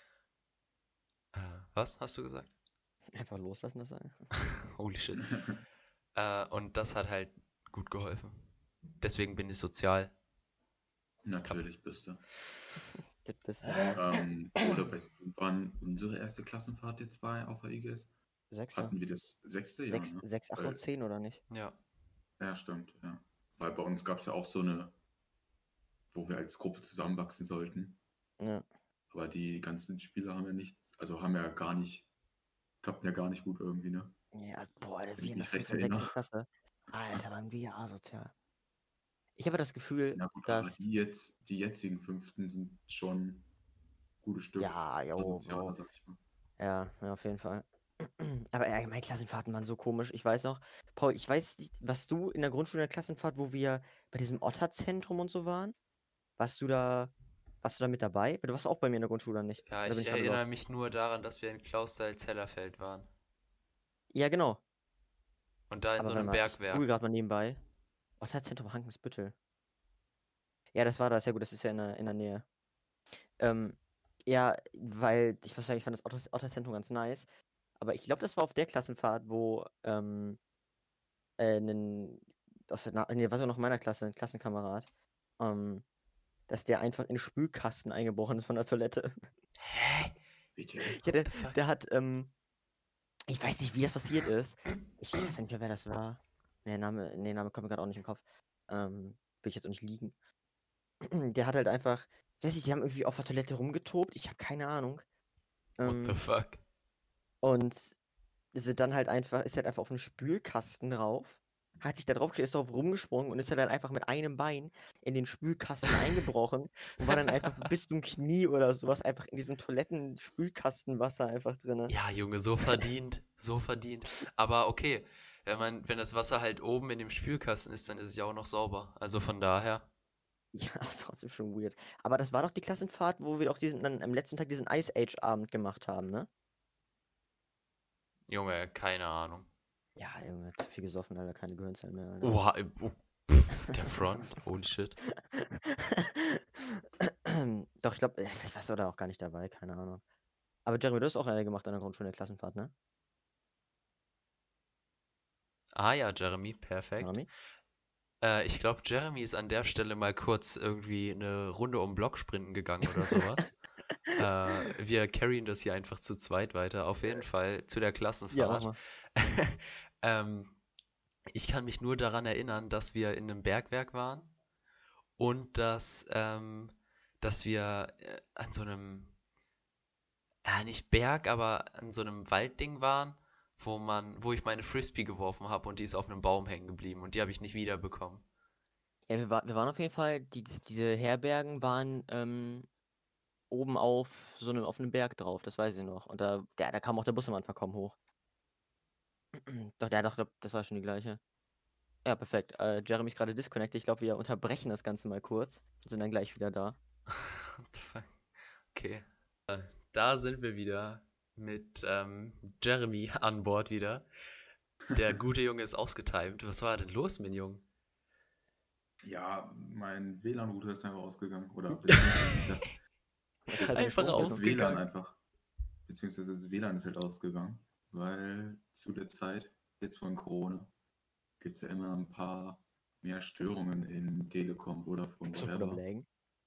Was hast du gesagt? Einfach loslassen, das Seil. Holy shit. Und das hat halt gut geholfen. Deswegen bin ich sozial. natürlich bist du. Das bist Oder weißt du, wann unsere erste Klassenfahrt jetzt war auf der IGS? Sechster. Hatten wir das 6. Jahr, ne? 6, 8 Weil, und 10 oder nicht? Ja. ja, stimmt, ja. Weil bei uns gab es ja auch so eine, wo wir als Gruppe zusammenwachsen sollten. Ja. Aber die ganzen Spieler haben ja nichts, also haben ja gar nicht Klappt ja gar nicht gut irgendwie, ne? Ja, boah, Alter, Wenn wir ich in der mich recht 5. und 6. erinnere. Klasse. Alter, waren wir asozial. Ich habe das Gefühl, Na gut, aber dass. die jetzigen Fünften sind schon gutes Stück Ja, jo, asozialer, Bro. sag ich mal. Ja, auf jeden Fall. Aber allgemein Klassenfahrten waren so komisch. Ich weiß noch, Paul, ich weiß nicht, was du in der Grundschule in der Klassenfahrt, wo wir bei diesem Otterzentrum und so waren? Warst du da, warst du da mit dabei? Du warst auch bei mir in der Grundschule, oder nicht? Ja, Oder bin ich ich gerade erinnere lost? mich nur daran, dass wir in Clausthal-Zellerfeld waren. Ja, genau. Und da in so Aber warte einem mal, ich google Bergwerk. gerade mal nebenbei. Otterzentrum Hankensbüttel. Ja, das war das. Ja gut, das ist ja in der Nähe. Ähm, ja, weil ich muss sagen, ich fand das Otterzentrum ganz nice. Aber ich glaube, das war auf der Klassenfahrt, wo ein, nee, war sogar noch meiner Klasse, ein Klassenkamerad, ähm, dass der einfach in den Spülkasten eingebrochen ist von der Toilette. Hä? WTF? Ja, What the fuck? der hat, ich weiß nicht, wie das passiert ist. Ich weiß nicht mehr, wer das war. Name kommt mir gerade auch nicht im Kopf. Will ich jetzt auch nicht liegen. Der hat halt einfach, ich weiß nicht, die haben irgendwie auf der Toilette rumgetobt. Ich habe keine Ahnung. What the Ähm, fuck? und ist halt einfach auf den Spülkasten drauf, hat sich da draufgestellt, ist darauf rumgesprungen und ist halt dann einfach mit einem Bein in den Spülkasten eingebrochen und war dann einfach bis zum Knie oder sowas einfach in diesem Toiletten-Spülkastenwasser einfach drinne. Ja, Junge, so verdient, so verdient. Aber okay, wenn das Wasser halt oben in dem Spülkasten ist, dann ist es ja auch noch sauber. Also von daher, Ja, ist trotzdem schon weird. Aber das war doch die Klassenfahrt, wo wir auch dann am letzten Tag diesen Ice Age-Abend gemacht haben, ne? Junge, keine Ahnung. Ja, Junge, zu viel gesoffen, Alter, keine Gehirnzellen mehr, Alter. Oha, der Front, holy shit. Doch, ich glaube, vielleicht warst du da auch gar nicht dabei, keine Ahnung. Aber Jeremy, du hast auch eine gemacht an der Grundschule, eine Klassenfahrt, ne? Ah ja, Jeremy, perfekt. Jeremy? Ich glaube, Jeremy ist an der Stelle mal kurz irgendwie eine Runde um den Block sprinten gegangen oder sowas. Wir carryen das hier einfach zu zweit weiter. Auf jeden Fall zu der Ja, mach Klassenfahrt. mal. Ähm, Ich kann mich nur daran erinnern, dass wir in einem Bergwerk waren und dass wir an so einem, ja nicht Berg, aber an so einem Waldding waren, wo ich meine Frisbee geworfen habe und die ist auf einem Baum hängen geblieben und die habe ich nicht wiederbekommen. Ja, wir waren auf jeden Fall, diese Herbergen waren oben auf so einem, auf einem Berg drauf, das weiß ich noch. Und da kam auch der Bus am Anfang kaum hoch. Doch, das war schon die gleiche. Ja, perfekt. Jeremy ist gerade disconnected. Ich glaube, wir unterbrechen das Ganze mal kurz und sind dann gleich wieder da. What the fuck? Okay. Da sind wir wieder mit Jeremy an Bord wieder. Der gute Junge ist ausgetimt. Was war denn los mit dem Jungen? Ja, mein WLAN-Router ist einfach ausgegangen. Oder beziehungsweise Jetzt halt den Einfach Strom das WLAN ausgegangen. einfach. Beziehungsweise das WLAN ist halt ausgegangen. Weil zu der Zeit, jetzt von Corona, gibt es ja immer ein paar mehr Störungen in Telekom, Vodafone, so gut am whatever. Lägen.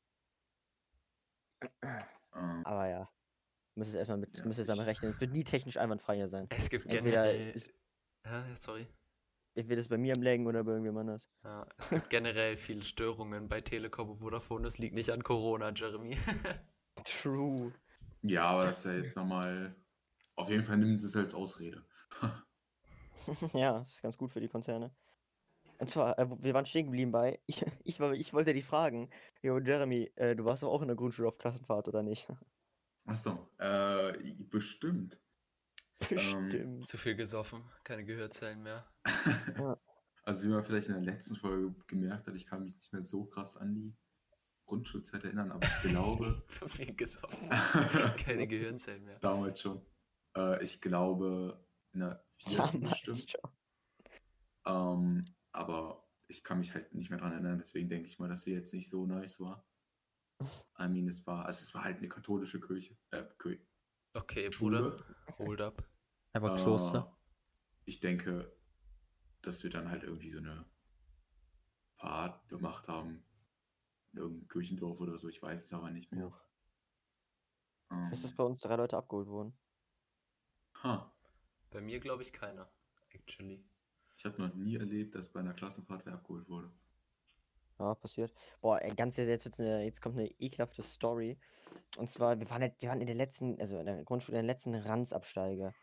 Ähm, Aber ja, müsstest ja, es einmal rechnen. Es wird nie technisch einwandfrei hier sein. Es gibt Entweder generell. ist, Sorry. entweder ist bei mir am Lägen oder bei irgendjemand anders. Ja, es gibt generell viele Störungen bei Telekom und Vodafone. Das liegt nicht an Corona, Jeremy. True. ja, aber das ist ja jetzt nochmal. Auf jeden Fall nehmen sie es als Ausrede. Ja, ist ganz gut für die Konzerne. Und zwar, wir waren stehen geblieben bei, ich wollte dich fragen, jo, Jeremy, du warst doch auch in der Grundschule auf Klassenfahrt, oder nicht? Achso, bestimmt. Bestimmt. Zu viel gesoffen, keine Gehörzellen mehr. Ja. Also wie man vielleicht in der letzten Folge gemerkt hat, ich kann mich nicht mehr so krass an die Grundschulzeit erinnern, aber ich glaube, Zu viel gesoffen, keine Gehirnzellen mehr. damals schon. Ich glaube, in der 4. Damals bestimmt. schon. Aber ich kann mich halt nicht mehr dran erinnern, deswegen denke ich mal, dass sie jetzt nicht so nice war. I mean, es war halt eine katholische Kirche. Okay, Schule. Bruder, hold up. Einfach Kloster. Ich denke, dass wir dann halt irgendwie so eine Fahrt gemacht haben. In irgendeinem Kirchendorf oder so, ich weiß es aber nicht mehr. Ich weiß, dass bei uns 3 Leute abgeholt wurden. Bei mir glaube ich keiner, actually. Ich habe noch nie erlebt, dass bei einer Klassenfahrt wer abgeholt wurde. Ja, passiert. Boah, ey, jetzt kommt eine ekelhafte Story. Und zwar, wir waren in der letzten, also in der Grundschule, in der letzten Ranzabsteige.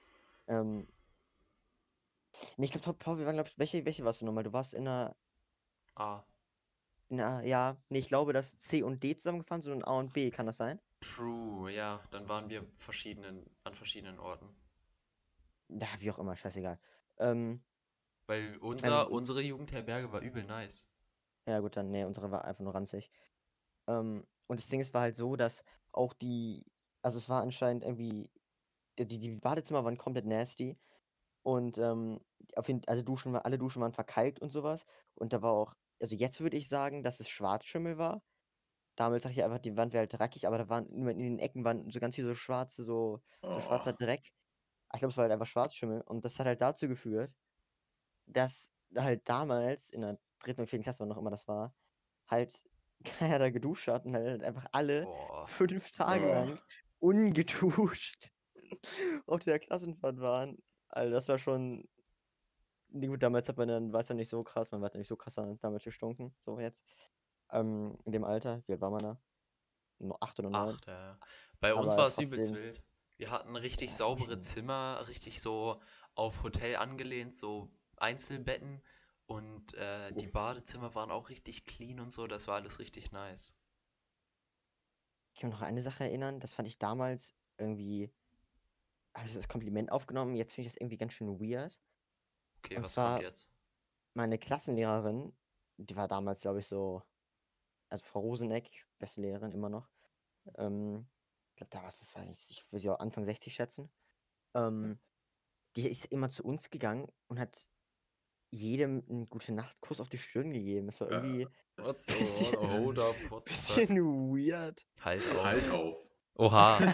Ähm, nee, ich glaube, Paul, wir waren, glaube ich, welche warst du nochmal? Du warst Ah, ja, nee, ich glaube, dass C und D zusammengefahren sind und A und B, kann das sein? true, ja, dann waren wir an verschiedenen Orten. Ja, wie auch immer, scheißegal. Ähm, Weil und, unsere Jugendherberge war übel nice. ja gut, dann, nee, unsere war einfach nur ranzig. Und das Ding ist, war halt so, dass auch also es war anscheinend irgendwie, die Badezimmer waren komplett nasty und also alle Duschen waren verkalkt und sowas. Und da war auch, also jetzt würde ich sagen, dass es Schwarzschimmel war. Damals dachte ich einfach, die Wand wäre halt dreckig, aber da waren nur in den Ecken waren so ganz viel so Oh, schwarzer Dreck. Ich glaube, es war halt einfach Schwarzschimmel. Und das hat halt dazu geführt, dass halt damals in der 3. und 4. Klasse, wann noch immer das war, halt keiner da geduscht hat und halt einfach alle Boah, 5 Tage oh. lang ungeduscht auf der Klassenfahrt waren. Also das war schon. Nee, gut, damals war es ja nicht so krass, man hat ja nicht so krass damals gestunken, so jetzt. In dem Alter, wie alt war man da? 8 oder 9. 8, ja. Bei uns Aber war es übelst trotzdem, wild. Wir hatten richtig ja, ist saubere unschön. Zimmer, richtig so auf Hotel angelehnt, so Einzelbetten. Und die Uff. Badezimmer waren auch richtig clean und so, das war alles richtig nice. Ich kann mich noch an eine Sache erinnern, das fand ich damals irgendwie, habe ich das Kompliment aufgenommen, jetzt finde ich das irgendwie ganz schön weird. Okay, Und was kommt zwar jetzt? meine Klassenlehrerin, die war damals, glaube ich, so, also Frau Roseneck, beste Lehrerin immer noch. Ich glaube, da war, ich würde sie auch Anfang 60 schätzen. Ähm, Die ist immer zu uns gegangen und hat jedem einen Gute-Nacht-Kuss auf die Stirn gegeben. Das war Äh, irgendwie What das the, bisschen, hold up, what the fuck? bisschen weird. Halt halt auf. auf. Oha.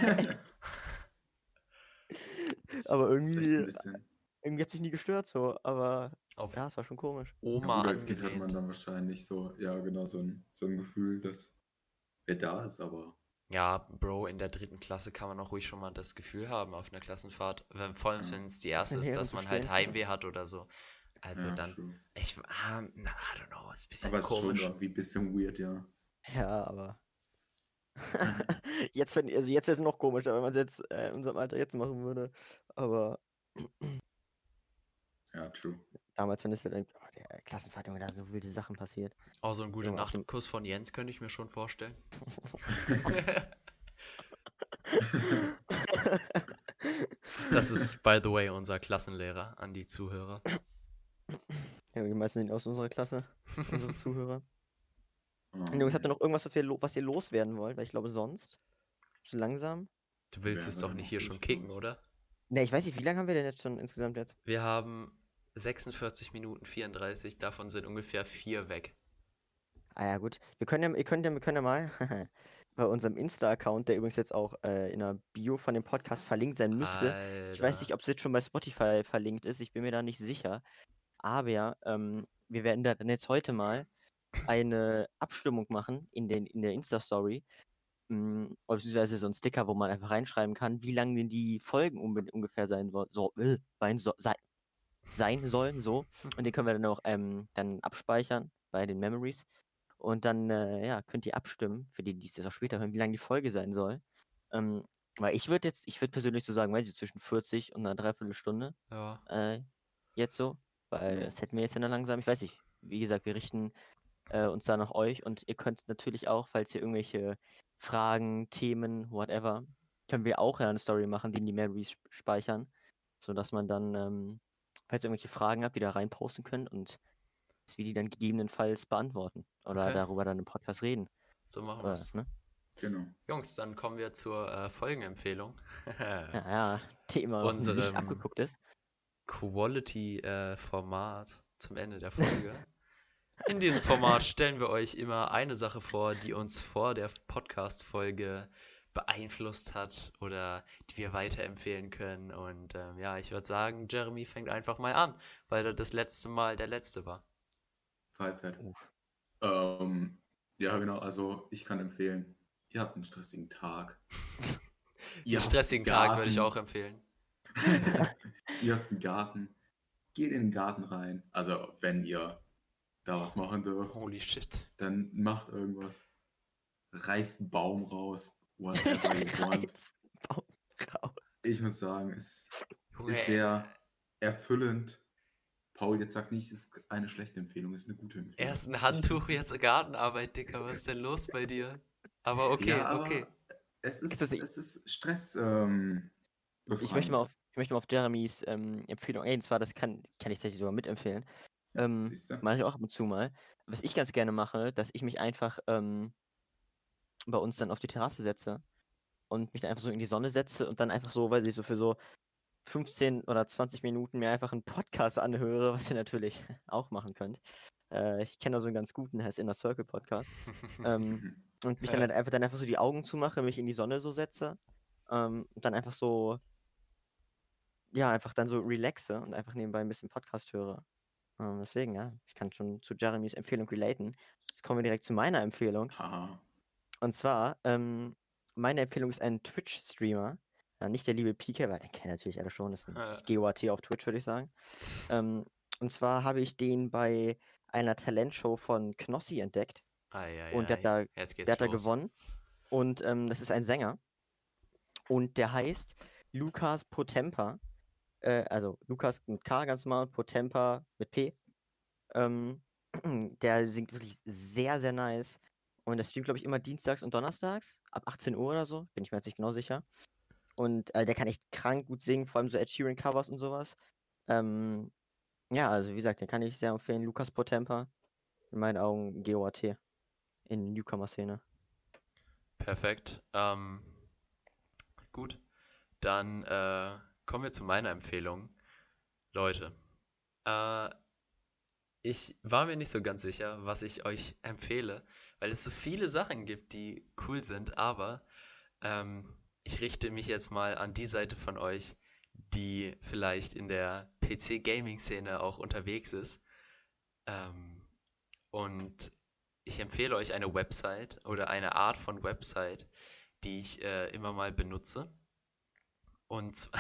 Aber Das ist echt ein irgendwie, bisschen. irgendwie hat mich nie gestört so. Aber Auf ja, es war schon komisch. Ja Oma gut, als Kind hatte man angelehnt. dann wahrscheinlich so, ja genau, so ein Gefühl, dass wer da ist, aber Ja, Bro, in der 3. Klasse kann man auch ruhig schon mal das Gefühl haben auf einer Klassenfahrt, vor allem ja, wenn es die Auf erste eine ist, Lehrerin dass zu man halt stehen. Heimweh hat oder so. Also ja, dann, true. I don't know, ist ein bisschen Aber es ist schon komisch. irgendwie ein bisschen weird, ja. Ja, aber. Jetzt wäre es noch komischer, wenn man es jetzt in unserem Alter jetzt machen würde. Aber Ja, true. damals, wenn es dann, oh, der Klassenfahrt, Junge, da sind so wilde Sachen passiert. Oh, so ein gute Junge, auf dem. Nachtkuss von Jens könnte ich mir schon vorstellen. Das ist, by the way, unser Klassenlehrer an die Zuhörer. Ja, die meisten sind aus unserer Klasse, unsere Zuhörer. Oh, Jungs, habt ihr nee. noch irgendwas, was ihr loswerden wollt? Weil ich glaube, sonst, so langsam. Du willst Wären es wir doch dann nicht auch hier schon durch, glaube kicken, ich. oder? Ne, ich weiß nicht, wie lange haben wir denn jetzt schon insgesamt jetzt? Wir haben 46 Minuten 34, davon sind ungefähr 4 weg. Ah ja, gut. Wir können ja mal bei unserem Insta-Account, der übrigens jetzt auch in der Bio von dem Podcast verlinkt sein müsste. Ich weiß Alter. nicht, ob es jetzt schon bei Spotify verlinkt ist, ich bin mir da nicht sicher. Aber ja, wir werden da dann jetzt heute mal eine Abstimmung machen in der Insta-Story. Oder beziehungsweise so ein Sticker, wo man einfach reinschreiben kann, wie lang denn die Folgen ungefähr sein sollen, so. Und den können wir dann auch dann abspeichern bei den Memories. Und dann ja, könnt ihr abstimmen, für die es jetzt auch später hören, wie lang die Folge sein soll. Ähm, Weil ich würde persönlich so sagen, weiß ich, zwischen 40 und einer Dreiviertelstunde Ja, äh, jetzt so, weil Ja. das hätten wir jetzt ja dann langsam, ich weiß nicht, wie gesagt, wir richten uns da nach euch und ihr könnt natürlich auch, falls ihr irgendwelche Fragen, Themen, whatever, können wir auch ja eine Story machen, die in die Memories speichern, sodass man dann, falls ihr irgendwelche Fragen habt, die da rein posten könnt und dass wir die dann gegebenenfalls beantworten oder okay. darüber dann im Podcast reden. So machen wir's. Ne? Genau. Jungs, dann kommen wir zur Folgenempfehlung. Ja, ja, Thema nicht Unserem abgeguckt ist. Quality-Format zum Ende der Folge. In diesem Format stellen wir euch immer eine Sache vor, die uns vor der Podcast-Folge beeinflusst hat oder die wir weiterempfehlen können. Und ja, ich würde sagen, Jeremy fängt einfach mal an, weil er das letzte Mal der Letzte war. Pfeifert. Uff. Ja, genau, also ich kann empfehlen, ihr habt einen stressigen Tag. Einen Ihr habt einen stressigen Tag würde ich auch Garten. empfehlen. Ihr habt einen Garten. Geht in den Garten rein. Also, wenn ihr da was machen dürft, Holy shit. dann macht irgendwas. Reißt einen Baum raus. Whatever you want. Reiz, Baum raus. Ich muss sagen, es Junge, ist sehr erfüllend. Paul, jetzt sag nicht, es ist eine schlechte Empfehlung, es ist eine gute Empfehlung. erst ein Ich Handtuch, find's jetzt gut. Gartenarbeit, Dicker. Was ist denn los bei dir? Aber Ja, okay. aber es Ist das, ist Stress ich befreiend. möchte mal auf Jeremys Empfehlung eingehen. Zwar, das kann ich tatsächlich sogar mitempfehlen. Siehst du? Mache ich auch ab und zu mal. Was ich ganz gerne mache, dass ich mich einfach bei uns dann auf die Terrasse setze und mich dann einfach so in die Sonne setze und dann einfach so, weiß ich, so für so 15 oder 20 Minuten mir einfach einen Podcast anhöre, was ihr natürlich auch machen könnt. Ich kenne da so einen ganz guten, heißt Inner Circle Podcast. Und mich dann einfach so die Augen zumache, mich in die Sonne so setze. Und dann einfach so, ja, einfach dann so relaxe und einfach nebenbei ein bisschen Podcast höre. Deswegen, ja, ich kann schon zu Jeremys Empfehlung relaten. Jetzt kommen wir direkt zu meiner Empfehlung. Haha. Und zwar, meine Empfehlung ist ein Twitch-Streamer. Nicht der liebe PK, weil den kennen natürlich alle schon. Das ist GOAT auf Twitch, würde ich sagen. Und zwar habe ich den bei einer Talentshow von Knossi entdeckt. Und Jetzt der geht's hat da los. gewonnen. Und das ist ein Sänger. Und der heißt Lukas Potempa. Also Lukas mit K ganz normal, Potempa mit P. Der singt wirklich sehr, sehr nice. Und das streamt, glaube ich, immer dienstags und donnerstags, ab 18 Uhr oder so. Bin ich mir jetzt nicht genau sicher. Und der kann echt krank gut singen, vor allem so Ed Sheeran-Covers und sowas. Ja, also wie gesagt, den kann ich sehr empfehlen. Lukas Potempa. In meinen Augen GOAT in Newcomer-Szene. Perfekt. Gut. Dann kommen wir zu meiner Empfehlung. Leute, ich war mir nicht so ganz sicher, was ich euch empfehle, weil es so viele Sachen gibt, die cool sind, aber ich richte mich jetzt mal an die Seite von euch, die vielleicht in der PC-Gaming-Szene auch unterwegs ist. Und ich empfehle euch eine Website oder eine Art von Website, die ich immer mal benutze. Und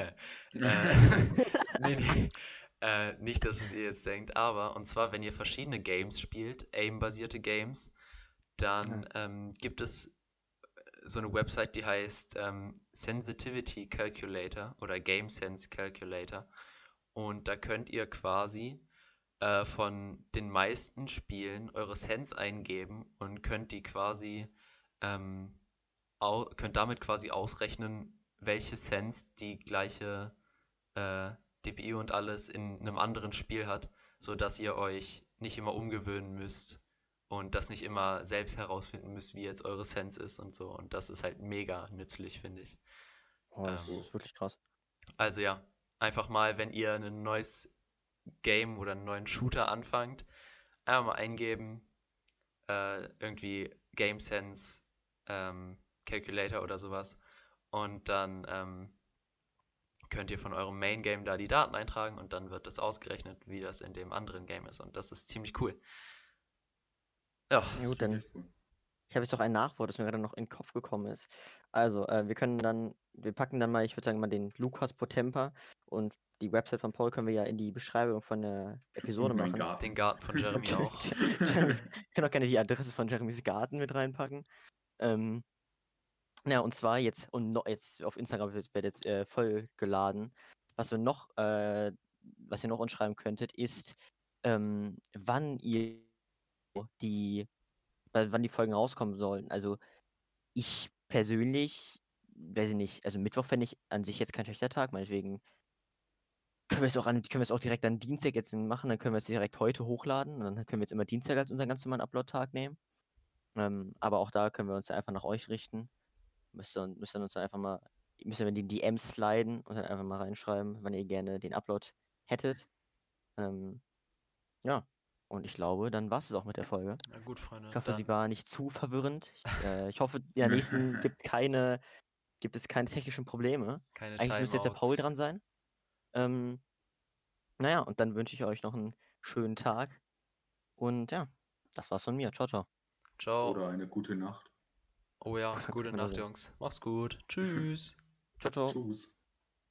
nee, nicht, dass es ihr jetzt denkt, aber und zwar, wenn ihr verschiedene Games spielt, Aim-basierte Games, dann gibt es so eine Website, die heißt Sensitivity Calculator oder Game Sense Calculator. Und da könnt ihr quasi von den meisten Spielen eure Sense eingeben und könnt die quasi könnt damit quasi ausrechnen, welche Sense die gleiche DPI und alles in einem anderen Spiel hat, sodass ihr euch nicht immer umgewöhnen müsst und das nicht immer selbst herausfinden müsst, wie jetzt eure Sense ist und so. Und das ist halt mega nützlich, finde ich. Oh, das ist wirklich krass. Also ja, einfach mal, wenn ihr ein neues Game oder einen neuen Shooter anfangt, einfach mal eingeben, irgendwie Game Sense Calculator oder sowas. Und dann könnt ihr von eurem Main Game da die Daten eintragen und dann wird das ausgerechnet, wie das in dem anderen Game ist. Und das ist ziemlich cool. Ja, Ja, gut, Klingt dann. echt cool. Ich habe jetzt noch ein Nachwort, das mir gerade noch in den Kopf gekommen ist. Also, wir packen dann mal, ich würde sagen, mal den Lukas Potempa und die Website von Paul können wir ja in die Beschreibung von der Episode Und mein machen. den Garten. Garten von Jeremy auch. Ich kann auch gerne die Adresse von Jeremys Garten mit reinpacken. Ja, und zwar jetzt auf Instagram wird jetzt voll geladen. Was ihr noch uns schreiben könntet, ist, wann wann die Folgen rauskommen sollen. Also ich persönlich, weiß ich nicht, also Mittwoch fände ich an sich jetzt kein schlechter Tag, meinetwegen können wir es auch direkt an Dienstag jetzt machen, dann können wir es direkt heute hochladen und dann können wir jetzt immer Dienstag als unseren ganz normalen Upload-Tag nehmen. Aber auch da können wir uns ja einfach nach euch richten. Müsst ihr uns dann einfach mal, müsst ihr in die DMs sliden und dann einfach mal reinschreiben, wann ihr gerne den Upload hättet. Ja, und ich glaube, dann war es auch mit der Folge. Na gut, Freunde, Ich hoffe, sie dann war nicht zu verwirrend. Ich hoffe, in der nächsten gibt es keine technischen Probleme. keine Eigentlich müsste jetzt der Paul Timeouts. dran sein. Ähm, naja, und dann wünsche ich euch noch einen schönen Tag. Und ja, das war's von mir. Ciao, ciao. Ciao. Oder eine gute Nacht. Oh ja, gute Oder Nacht, so. Jungs. Mach's gut. Tschüss. Ciao, ciao. Tschüss.